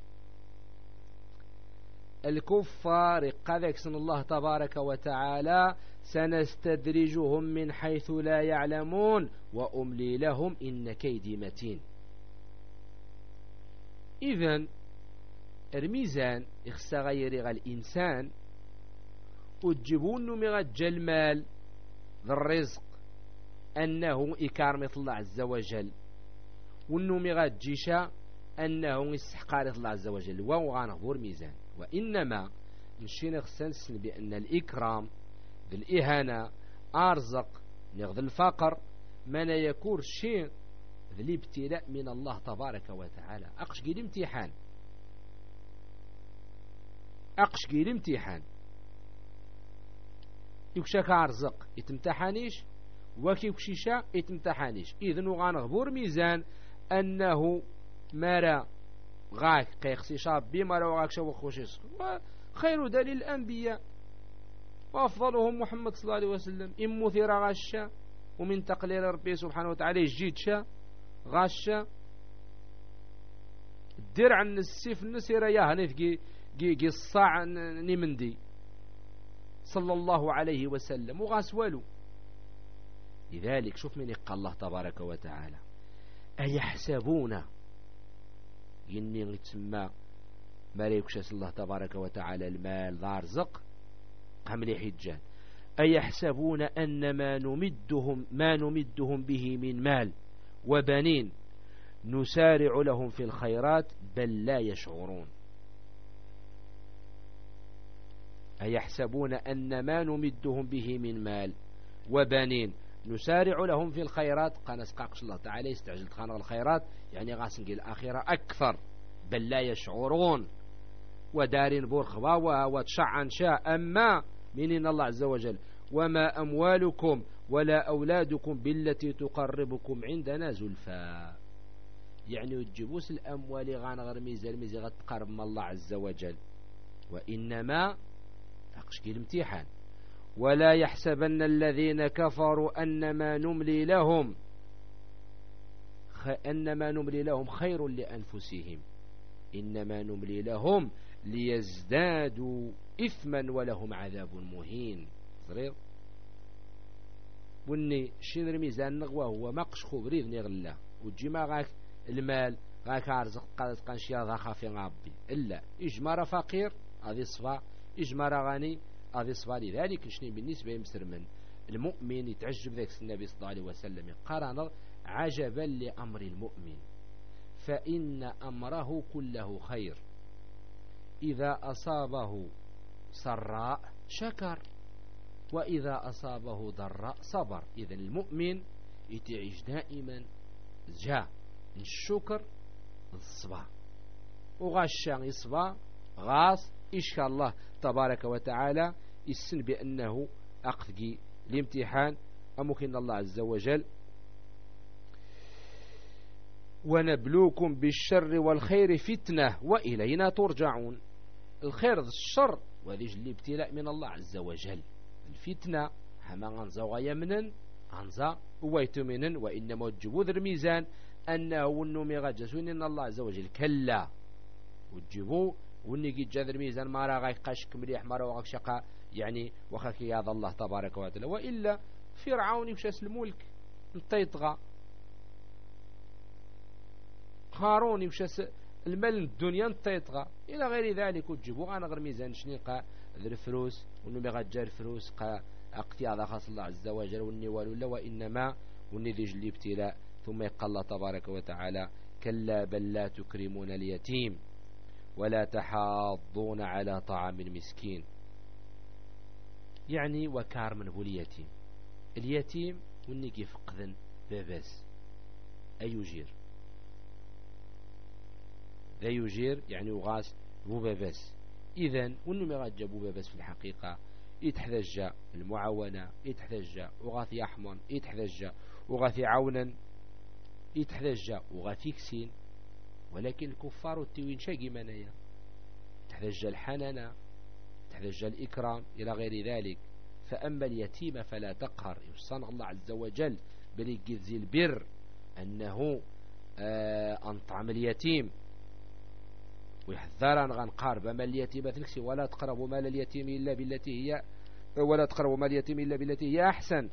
الكفار قذك سن الله تبارك وتعالى سنستدرجهم من حيث لا يعلمون وأملي لهم إن كيدي متين. إذن الميزان يخص غير الإنسان وتجيبون مغجل المال للرزق أنه إكار مثل الله عز وجل وأنه مغجيشا أنه يستحقار مثل الله عز وجل وهو غانغبور ميزان. وإنما نشين خصنسن بأن الإكرام ذي الإهانة أرزق نغذ الفقر من يكون شيء ذي الابتلاء من الله تبارك وتعالى. أقش قيل امتحان أقش قيل امتحان يكشاك أرزق يتمتحانيش وكيكشيشا يتمتحانيش. إذن غانغبور ميزان أنه مرا غاك قيقسي شاب بما لو غاك شو خوشيس خير دليل الأنبياء وأفضلهم محمد صلى الله عليه وسلم إم مثير غاشا ومن تقليل ربي سبحانه وتعالى جيد شا غاشا الدرع السيف النسير يا هنيف جي جي جي الصاع نمندي صلى الله عليه وسلم وغاس والو. لذلك شوف من يقال الله تبارك وتعالى أيحسبون إني يتسمى ما يكشس الله تبارك وتعالى المال ذا رزق قمل حجان أيحسبون أن ما نمدهم ما نمدهم به من مال وبنين نسارع لهم في الخيرات بل لا يشعرون. أيحسبون أن ما نمدهم به من مال وبنين نسارع لهم في الخيرات. قال قاقش الله تعالى يستعجل خانق الخيرات يعني غاسنقي الآخرة أكثر بل لا يشعرون. ودار برخوا وتشعن شاء أما من الله عز وجل وما أموالكم ولا أولادكم بالتي تقربكم عندنا زلفا. يعني وتجيبوس الأموال غانغر ميزة الميزة غتقرب من الله عز وجل وإنما أقشكي الامتحان. ولا يحسبن الذين كفروا أنما نملي لهم أنما نملي لهم خير لأنفسهم إنما نملي لهم ليزدادوا إثما ولهم عذاب مهين. صغير وني شين رميزان نغوى هو مقش خبريذ نغلا وتجي ما غاك المال غاك عرزق قادت قنشيا ذا خافي غابي إلا إجمار فقير هذه الصفا إجمار غني هذه الصفا. لذلك شني بالنسبة يمسر من المؤمن يتعجب ذاك النبي صلى الله عليه وسلم قال عجبا لأمر المؤمن فإن أمره كله خير إذا أصابه سراء شكر وإذا أصابه ضراء صبر. إذن المؤمن يتعيش دائما جاء الشكر الصبا وغاشا الصبا غاص إشك الله تبارك وتعالى السن بأنه أقذي الامتحان أمكن الله عز وجل ونبلوكم بالشر والخير فتنة وإلينا ترجعون. الخير الشر وهذه الابتلاء من الله عز وجل. الفتنة حما غنزا وغيمنا غنزا ويتمنا وإنما تجبو ذر ميزان أنه ونمي غجسون إن الله عز وجل كلا وتجبو ونجي جذر ميزان ما راه غيقاشك مليح ما راه غشقا يعني وخاك يا الله تبارك وتعالى. وإلا فرعون يمشاس الملك انتيطغى قارون يمشاس المال الدنيا انتيطغى إلى غير ذلك. وتجبو أنا غير ميزان شنيقا ذر فلوس ونمي غجار فلوس قا أقتي هذا خاص الله عز وجل والنوال ولا وإنما ونذج الابتلاء. ثم يقال الله تبارك وتعالى كلا بل لا تكرمون اليتيم ولا تحاضون على طعام المسكين. يعني وكار من هو اليتيم اليتيم ونيكي فقدن باباس أي يجير لا يجير يعني وغاس بو باباس. إذن ونمي غاجة بو باباس في الحقيقة يتحذج المعاونة يتحذج وغاث يحمن يتحذج وغاث عونا يتحذج وغاث يكسين. ولكن الكفار التوين شاقي منايا تحذج الحنانة تحذج الإكرام إلى غير ذلك. فأما اليتيم فلا تقهر يصنع الله عز وجل بريقذ البر أنه آه أنطعم اليتيم ويحذران غنقارب ما اليتيم تنكسي ولا تقربوا مال اليتيم إلا بالتي هي ولا تقربوا مال اليتيم إلا بالتي هي أحسن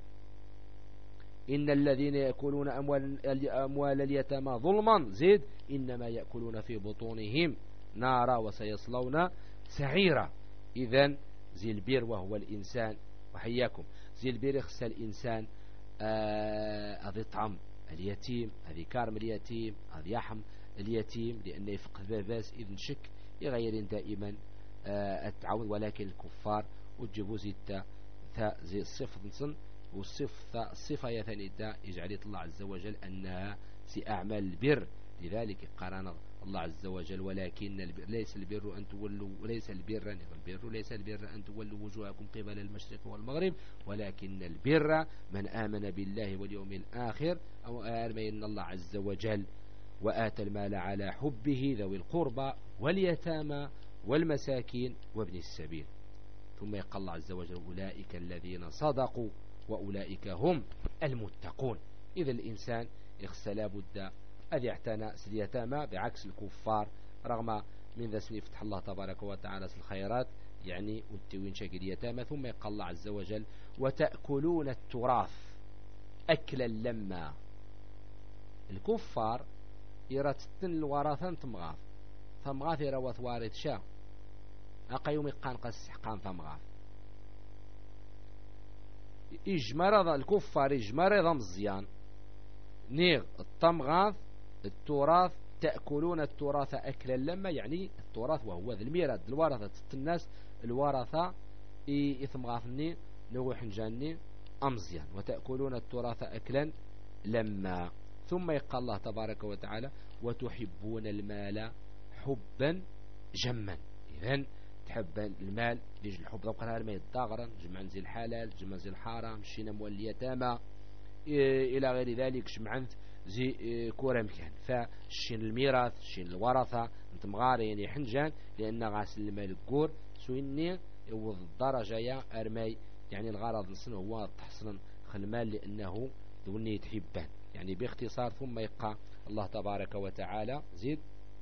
إن الذين يأكلون أموال, أموال اليتامى ظلما زيد إنما يأكلون في بطونهم نارا وسيصلون سعيرا. إذن زي البير وهو الإنسان وحياكم زي البير يخص الإنسان هذا طعم اليتيم هذه كارم اليتيم هذه يحم اليتيم لأنه يفقد باباس إذن شك يغير دائما التعاون. ولكن الكفار وجبوا زيتا زي الصفة نصن والصفة الصفة يثنيتا يجعل الله عز وجل أنها سي أعمال البر. لذلك قرن الله عز وجل ولكن البر ليس البر أن تولوا وليس البر البر ليس البر أن تولوا وجوهكم قبل المشرق والمغرب ولكن البر من آمن بالله واليوم الآخر أو آمن الله عز وجل وآتى المال على حبه ذوي القربى واليتامى والمساكين وابن السبيل. ثم يقال الله عز وجل أولئك الذين صدقوا وأولئك هم المتقون. إذا الإنسان يخص لابد أن يعتنى اليتامى بعكس الكفار رغم من ذا سن فتح الله تبارك وتعالى الخيرات يعني والتوين شكل اليتامى. ثم يقال الله عز وجل وتأكلون التراث أكلا لما. الكفار يرتن الوراثا تمغاث فمغاث يروث وارث شا أقيوم يقان قس حقان فمغاث إجمار الكفار إجمار مزيان نيغ الطمغاث التراث تأكلون التراث أكلا لما يعني التراث وهو ذا الميراث الورثة الناس الورثة إثم غافني نروح نجاني أمزيان وتأكلون التراث أكلا لما. ثم يقال الله تبارك وتعالى وتحبون المال حبا جما. إذن تحب المال ليج الحب ذوق نهار ما يتضاغرا جمع زي الحلال جمع زي الحرام شينا مول اليتامى إلى غير ذلك جمع زي كورة مكان. فالشين الميراث الشين الورثة نتمغار يعني حنجان لأن غاسل المال الكور سويني يوض الدرجة يا أرمي يعني الغرض نصنه هو تحصن المال لأنه دوني يتحبان يعني باختصار. ثم يقع الله تبارك وتعالى زيد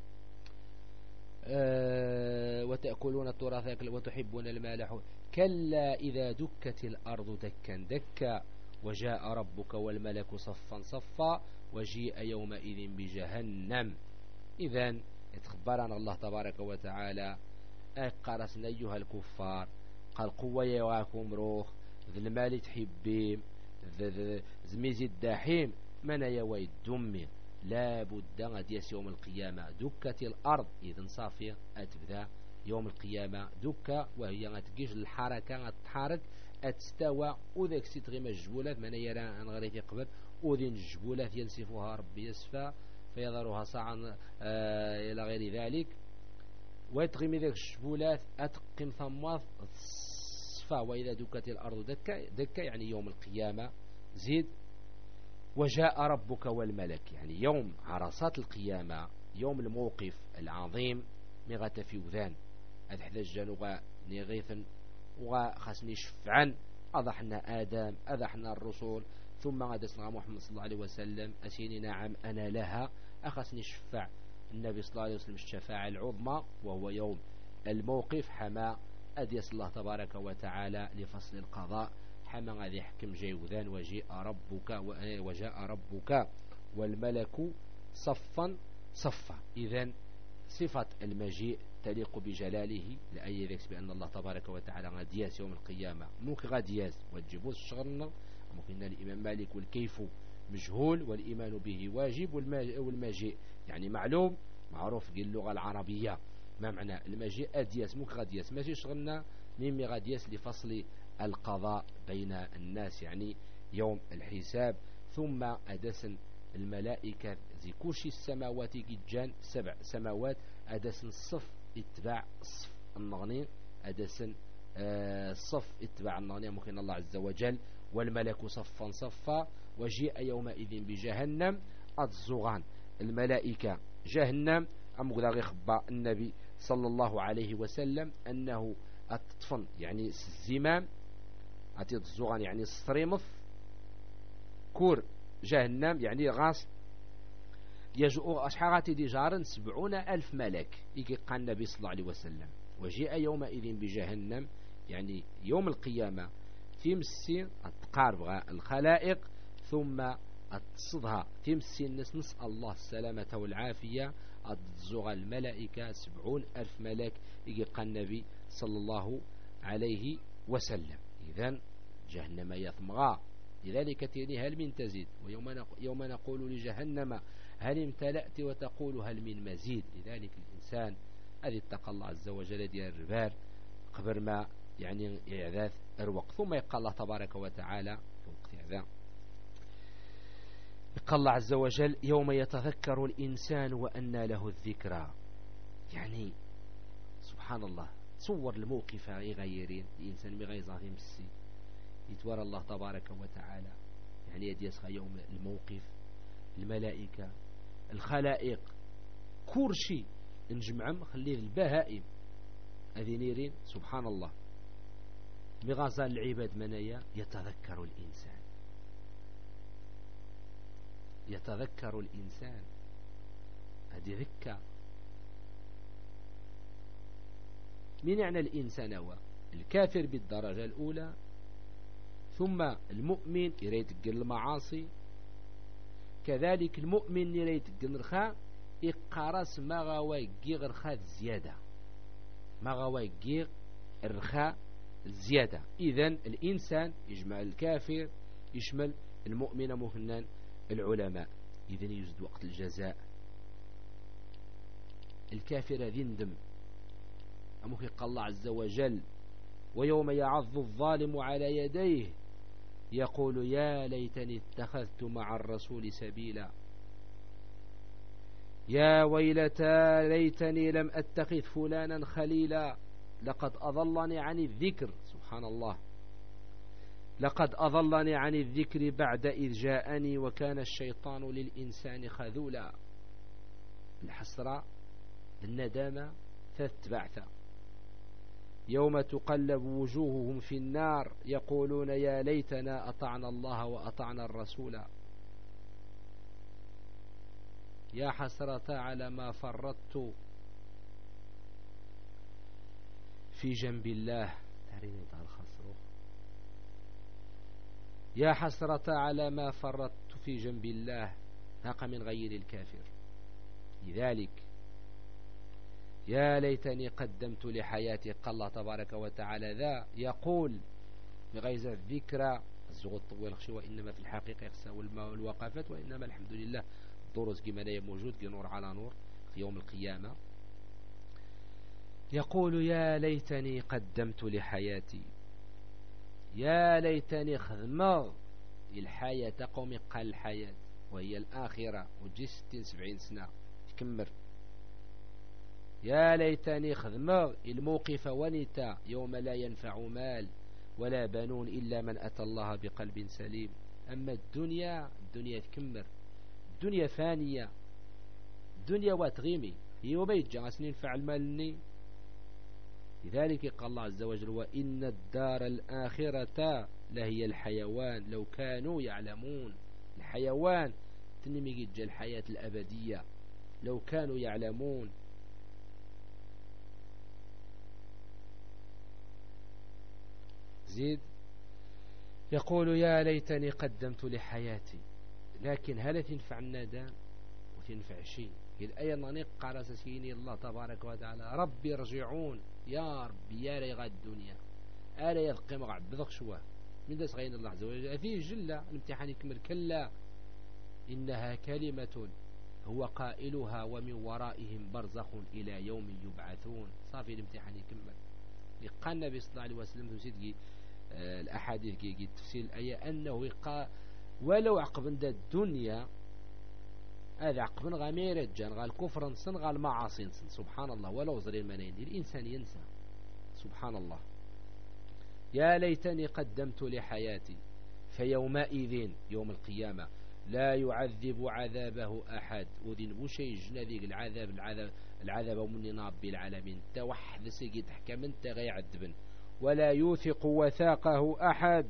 أه وتأكلون التراث وتحبون المال حبا كلا إذا دكت الأرض دكا دكا وجاء ربك والملك صفا صفا وجيء يومئذ بجهنم. إذن يتخبرنا الله تبارك وتعالى أقرسنا أيها الكفار قال قوة يواكم روخ ذي المال تحبيم زميزي الدحيم من يوي الدمي لا بد غديس يوم القيامة دكت الأرض إذن صافية أتبدا يوم القيامة دكة وهي غتجيج الحركة غتحرك أتستوى وذاك ستغيم الجبولات من يرى أن غريت قبل وذين الجبولات ينسفها ربي يسفى فيظهرها صاعا آه إلى غير ذلك ويتغيم ذاك الجبولات أتقم ثماث صفا. وإذا دكت الأرض دكة دكة يعني يوم القيامة زيد وجاء ربك والملك يعني يوم عرصات القيامة يوم الموقف العظيم مغة في وذان أذحذ الجنوغا نغيثا وخسني شفعا أضحنا آدم أضحنا الرسول ثم غدسنا محمد صلى الله عليه وسلم أسيني نعم أنا لها أخسني شفع النبي صلى الله عليه وسلم الشفاعة العظمى وهو يوم الموقف حما أديس الله تبارك وتعالى لفصل القضاء حما غادي يحكم جيوذان وجاء ربك وجاء ربك والملك صفا صفا. إذن صفة المجيء تليق بجلاله لأي ذلك بأن الله تبارك وتعالى غادياس يوم القيامة ممكن غادياس وتجيبوس الشغرنا ممكن الإمام مالك والكيف مجهول والإيمان به واجب والمجيء يعني معلوم معروف باللغة العربية. ما معنى المجيء أدياس ممكن غادياس ماشي شغلنا ميمي غادياس لفصل القضاء بين الناس يعني يوم الحساب. ثم أدسن الملائكة زي كوشي السماوات جيجان سبع سماوات أدسن الصف اتباع الصف النغني أدسن آه الصف اتباع النغني ممكن الله عز وجل والملك صفا صفا وجيء يومئذ بجهنم الزغان الملائكة جهنم أم غدا خبا النبي صلى الله عليه وسلم أنه الطفن يعني الزمام أتيت الزغان يعني الصريمث كور جهنم يعني غاص يجؤ أشحاغاتي دي جارن سبعون ألف ملك يجي قال النبي صلى الله عليه وسلم وجيء يومئذ بجهنم يعني يوم القيامة تمسي التقارب الخلائق ثم التصدها تمسي الناس نسأل الله السلامة والعافية الزغى الملائكة سبعون ألف ملك يجي قال النبي صلى الله عليه وسلم. إذن جهنم يثمغى لذلك تيني هل من تزيد ويوم يوم نقول لجهنم هل امتلأت وتقول هل من مزيد. لذلك الإنسان الذي اتقى الله عز وجل ديال الربار قبل ما يعني إعداد الوقت. ثم يقال الله تبارك وتعالى في وقت هذا يقال الله عز وجل يوم يتذكر الإنسان وأنى له الذكرى يعني سبحان الله تصور الموقف غيرين الإنسان بغيظه مسي يتورى الله تبارك وتعالى يعني يديس يوم الموقف الملائكة الخلائق كورشي نجمعهم خليه البهائم أذنيرين سبحان الله بغزال العباد منايا يتذكر الإنسان يتذكر الإنسان هذه ذكة. من يعني الإنسان هو الكافر بالدرجة الأولى ثم المؤمن يريد يقل المعاصي كذلك المؤمن يريد يقل الخاء إقارس ما غوا يقيغ الخاء زيادة ما غوا يقيغ الرخاء زيادة. إذن الإنسان يجمع الكافر يشمل المؤمن مهنا العلماء. إذن يزد وقت الجزاء الكافر ذندم أمك قال الله عز وجل ويوم يعض الظالم على يديه يقول يا ليتني اتخذت مع الرسول سبيلا، يا ويلتى ليتني لم أتخذ فلانا خليلا، لقد أضلني عن الذكر، سبحان الله، لقد أضلني عن الذكر بعد إذ جاءني وكان الشيطان للإنسان خذولا. الحسرة، الندامة، تتبعث. يوم تقلب وجوههم في النار يقولون يا ليتنا أطعنا الله وأطعنا الرسول، يا حسرة على ما فرطت في جنب الله، يا حسرة على ما فرطت في جنب الله، هاق من غير الكافر. لذلك يا ليتني قدمت لحياتي، قال الله تبارك وتعالى ذا يقول بغيز الذكرى الزغط طويل خشي، وإنما في الحقيقة يخسى الماء والوقفات، وإنما الحمد لله الدروس كما لا موجود كي نور على نور في يوم القيامة. يقول يا ليتني قدمت لحياتي، يا ليتني خدمة الحياة، قومي قال الحياة وهي الآخرة وجي ستين سبعين سنة تكمر، يا ليتني خدمة الموقف ونتا يوم لا ينفع مال ولا بنون إلا من أتى الله بقلب سليم. أما الدنيا، الدنيا تكمر، الدنيا فانية، الدنيا واتغيمي هي وبيت جاسنين فعل مالني. لذلك قال الله عز وجل وإن الدار الآخرة لهي الحيوان لو كانوا يعلمون. الحيوان تنمي جا الحياة الأبدية لو كانوا يعلمون. زيد يقول يا ليتني قدمت لحياتي، لكن هل تنفع الندام وتنفع شيء؟ الآية نانيق قال سيني الله تبارك وتعالى ربي ارجعون، يا ربي يا ريغا الدنيا ألا يلقي مغعب بذق شواه من داس غين الله عز وجل فيه جلة الامتحان يكمل. كلا إنها كلمة هو قائلها ومن ورائهم برزخ إلى يوم يبعثون. صافي الامتحان يكمل. قال النبي صلى الله عليه وسلم في سيدي آه الأحاديث كي تفسير الآية أنه يقال ولو عقب الدنيا هذا عقب غمير جان غال كفر نصن غال معاصي نصن، سبحان الله، ولو زري المنين الإنسان ينسى، سبحان الله. يا ليتني قدمت لحياتي فيومئذ يوم القيامة لا يعذب عذابه أحد، وذين بوشي جنذيق العذاب العذاب العذاب ومن ناب العالمين توحد سيجي تحكم انت غيعذبن ولا يوثق وثاقه أحد.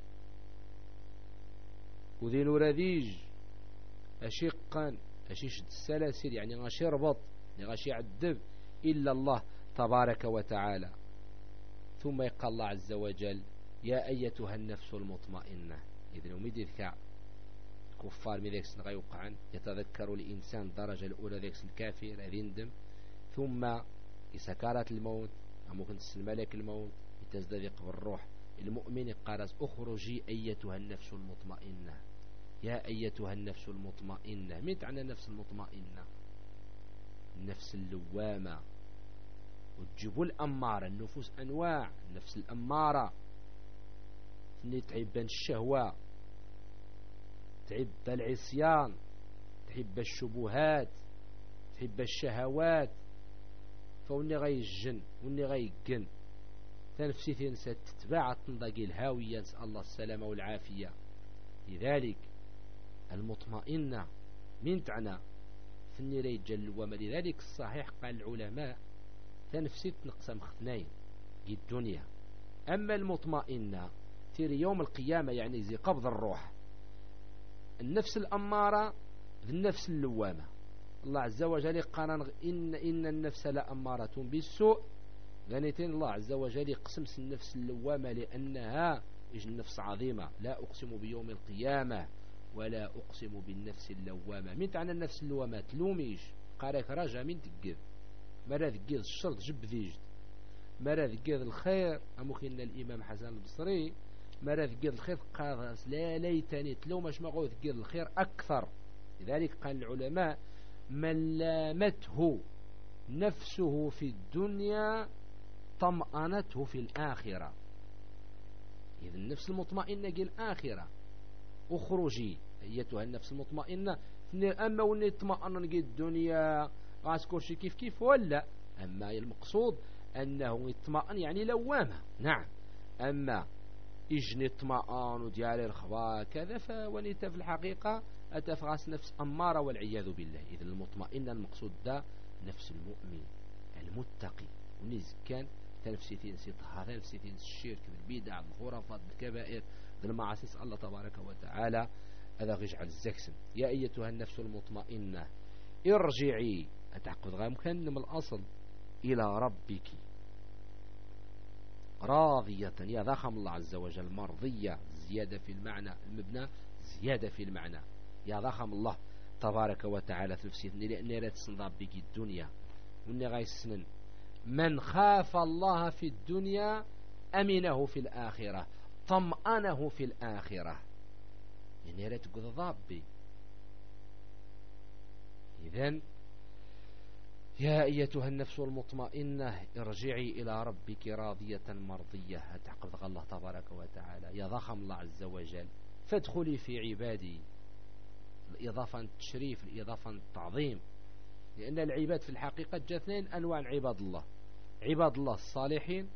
وذين رذيج أشقا أشيش السلاسل يعني غاشي ربط يعني غاشي عذب إلا الله تبارك وتعالى. ثم يقال الله عز وجل يا أيتها النفس المطمئنة. إذن ومد ذكاء كفار من ذيكس غيوقعا يتذكر الإنسان الدرجة الأولى ذيكس الكافر يندم، ثم سكرات الموت ممكن الملك الموت يتزداد بالروح المؤمن قال أخرجي أيتها النفس المطمئنة. يا أيتها النفس المطمئنة، مين تعنى النفس المطمئنة؟ النفس اللوامة. وتجيبوا الأمارة، النفوس أنواع، النفس الأمارة اللي تعب الشهوة، تعب العصيان، تحب الشبهات، تحب الشهوات، فوني غي الجن وني غي الجن تنفسي تنسى تتبع تنضاقي الهاوية، نسأل الله السلامة والعافية. لذلك المطمئنة من تعنى ثني ريجل وما لذلك الصحيح قال العلماء تنفسي تنقسم اثنين الدنيا. أما المطمئنة تيري يوم القيامة يعني زي قبض الروح، النفس الأمارة بالنفس اللوامة. الله عز وجل قال إن, إن النفس لأمارة بالسوء، غنيتين الله عز وجل يقسم النفس اللوامة لأنها النفس عظيمة. لا أقسم بيوم القيامة ولا أقسم بالنفس اللوامة. من تعنى النفس اللوامة؟ تلوميش قارك رجع من تقذ مرة تقذ الشرط جب ذيجد، مرة تقذ الخير أمكن الإمام حسن البصري مرة تقذ الخير قال لا ليتني تلومش ما قوة تقذ الخير أكثر. لذلك قال العلماء من لامته نفسه في الدنيا طمأنته في الآخرة. إذا النفس المطمئنة قال الآخرة اخرجي أيتها النفس المطمئنة. أما وني طمأن قال الدنيا غاسكور شي كيف كيف ولا. أما المقصود أنه يطمئن يعني لوامة. نعم. أما إجني اطمئن وديالي الخبار كذا فونيت في الحقيقة أتفغاس نفس أمارة والعياذ بالله. إذا المطمئنة المقصود ده نفس المؤمن المتقي ونز كان تنفسيتين سي طهارة نفسيتين الشرك بالبدع بالخرافات بالكبائر بالمعاصي الله تبارك وتعالى هذا غيجعل الزكسن. يا أيتها النفس المطمئنة ارجعي أتعقد غير مكان من الأصل إلى ربك راضية. يا ضخم الله عز وجل مرضية زيادة في المعنى المبنى زيادة في المعنى. يا ضخم الله تبارك وتعالى في نفسيتني لأني لا تصنضاب بك الدنيا وإني غاي السنن. من خاف الله في الدنيا أمنه في الآخرة طمأنه في الآخرة. يعني لا تقول ضابي. إذن يا أيتها النفس المطمئنة ارجعي إلى ربك راضية مرضية. أتعقد الله تبارك وتعالى يا ضخم الله عز وجل فادخلي في عبادي. الإضافة التشريف الإضافة التعظيم لأن العباد في الحقيقة جاء اثنين أنواع عباد الله. عباد الله الصالحين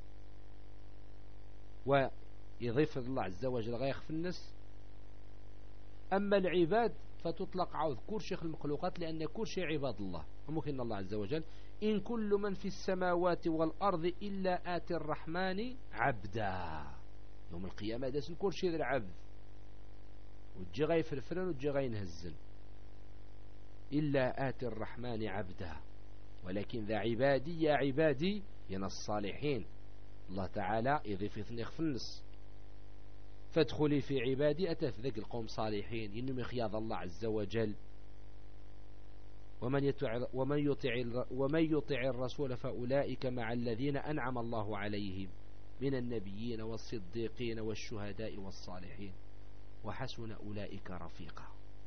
ويضيف الله عز وجل غيخ في النس. أما العباد فتطلق عوض كل شيء المخلوقات لأن كل شيء عباد الله. وممكن الله عز وجل إن كل من في السماوات والأرض إلا آتي الرحمن عبدا. يوم القيامة داسن كل شيء ذا العبد وتجي غاي فرفرن وتجي غاي نهزن إلا آتي الرحمن عبدا. ولكن ذا عبادي يا عبادي ين الصالحين الله تعالى يضيف اثنين في النص. فادخلي في عبادي أتى في ذلك القوم صالحين إنهم يخياض الله عز وجل. ومن يطع ومن يطع ومن يطع الرسول فأولئك مع الذين أنعم الله عليهم من النبيين والصديقين والشهداء والصالحين وحسن أولئك رفيقا.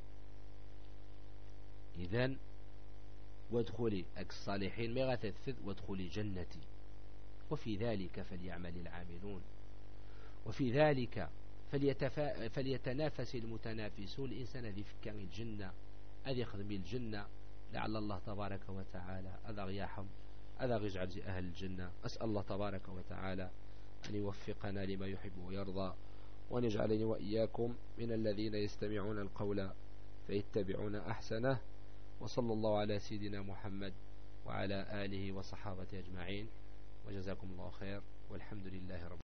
إذن وادخلي الصالحين ما غتثث وادخلي جنتي. وفي ذلك فليعمل العاملون وفي ذلك فليتفا... فليتنافس المتنافسون. الإنسان ذي فكان الجنة أذي يخدم الجنة لعل الله تبارك وتعالى أذا غياحم أذا غيجعل أهل الجنة. أسأل الله تبارك وتعالى أن يوفقنا لما يحب ويرضى وأن يجعلني وإياكم من الذين يستمعون القول فيتبعون أحسنه. وصلى الله على سيدنا محمد وعلى آله وصحابته أجمعين وجزاكم الله خير والحمد لله رب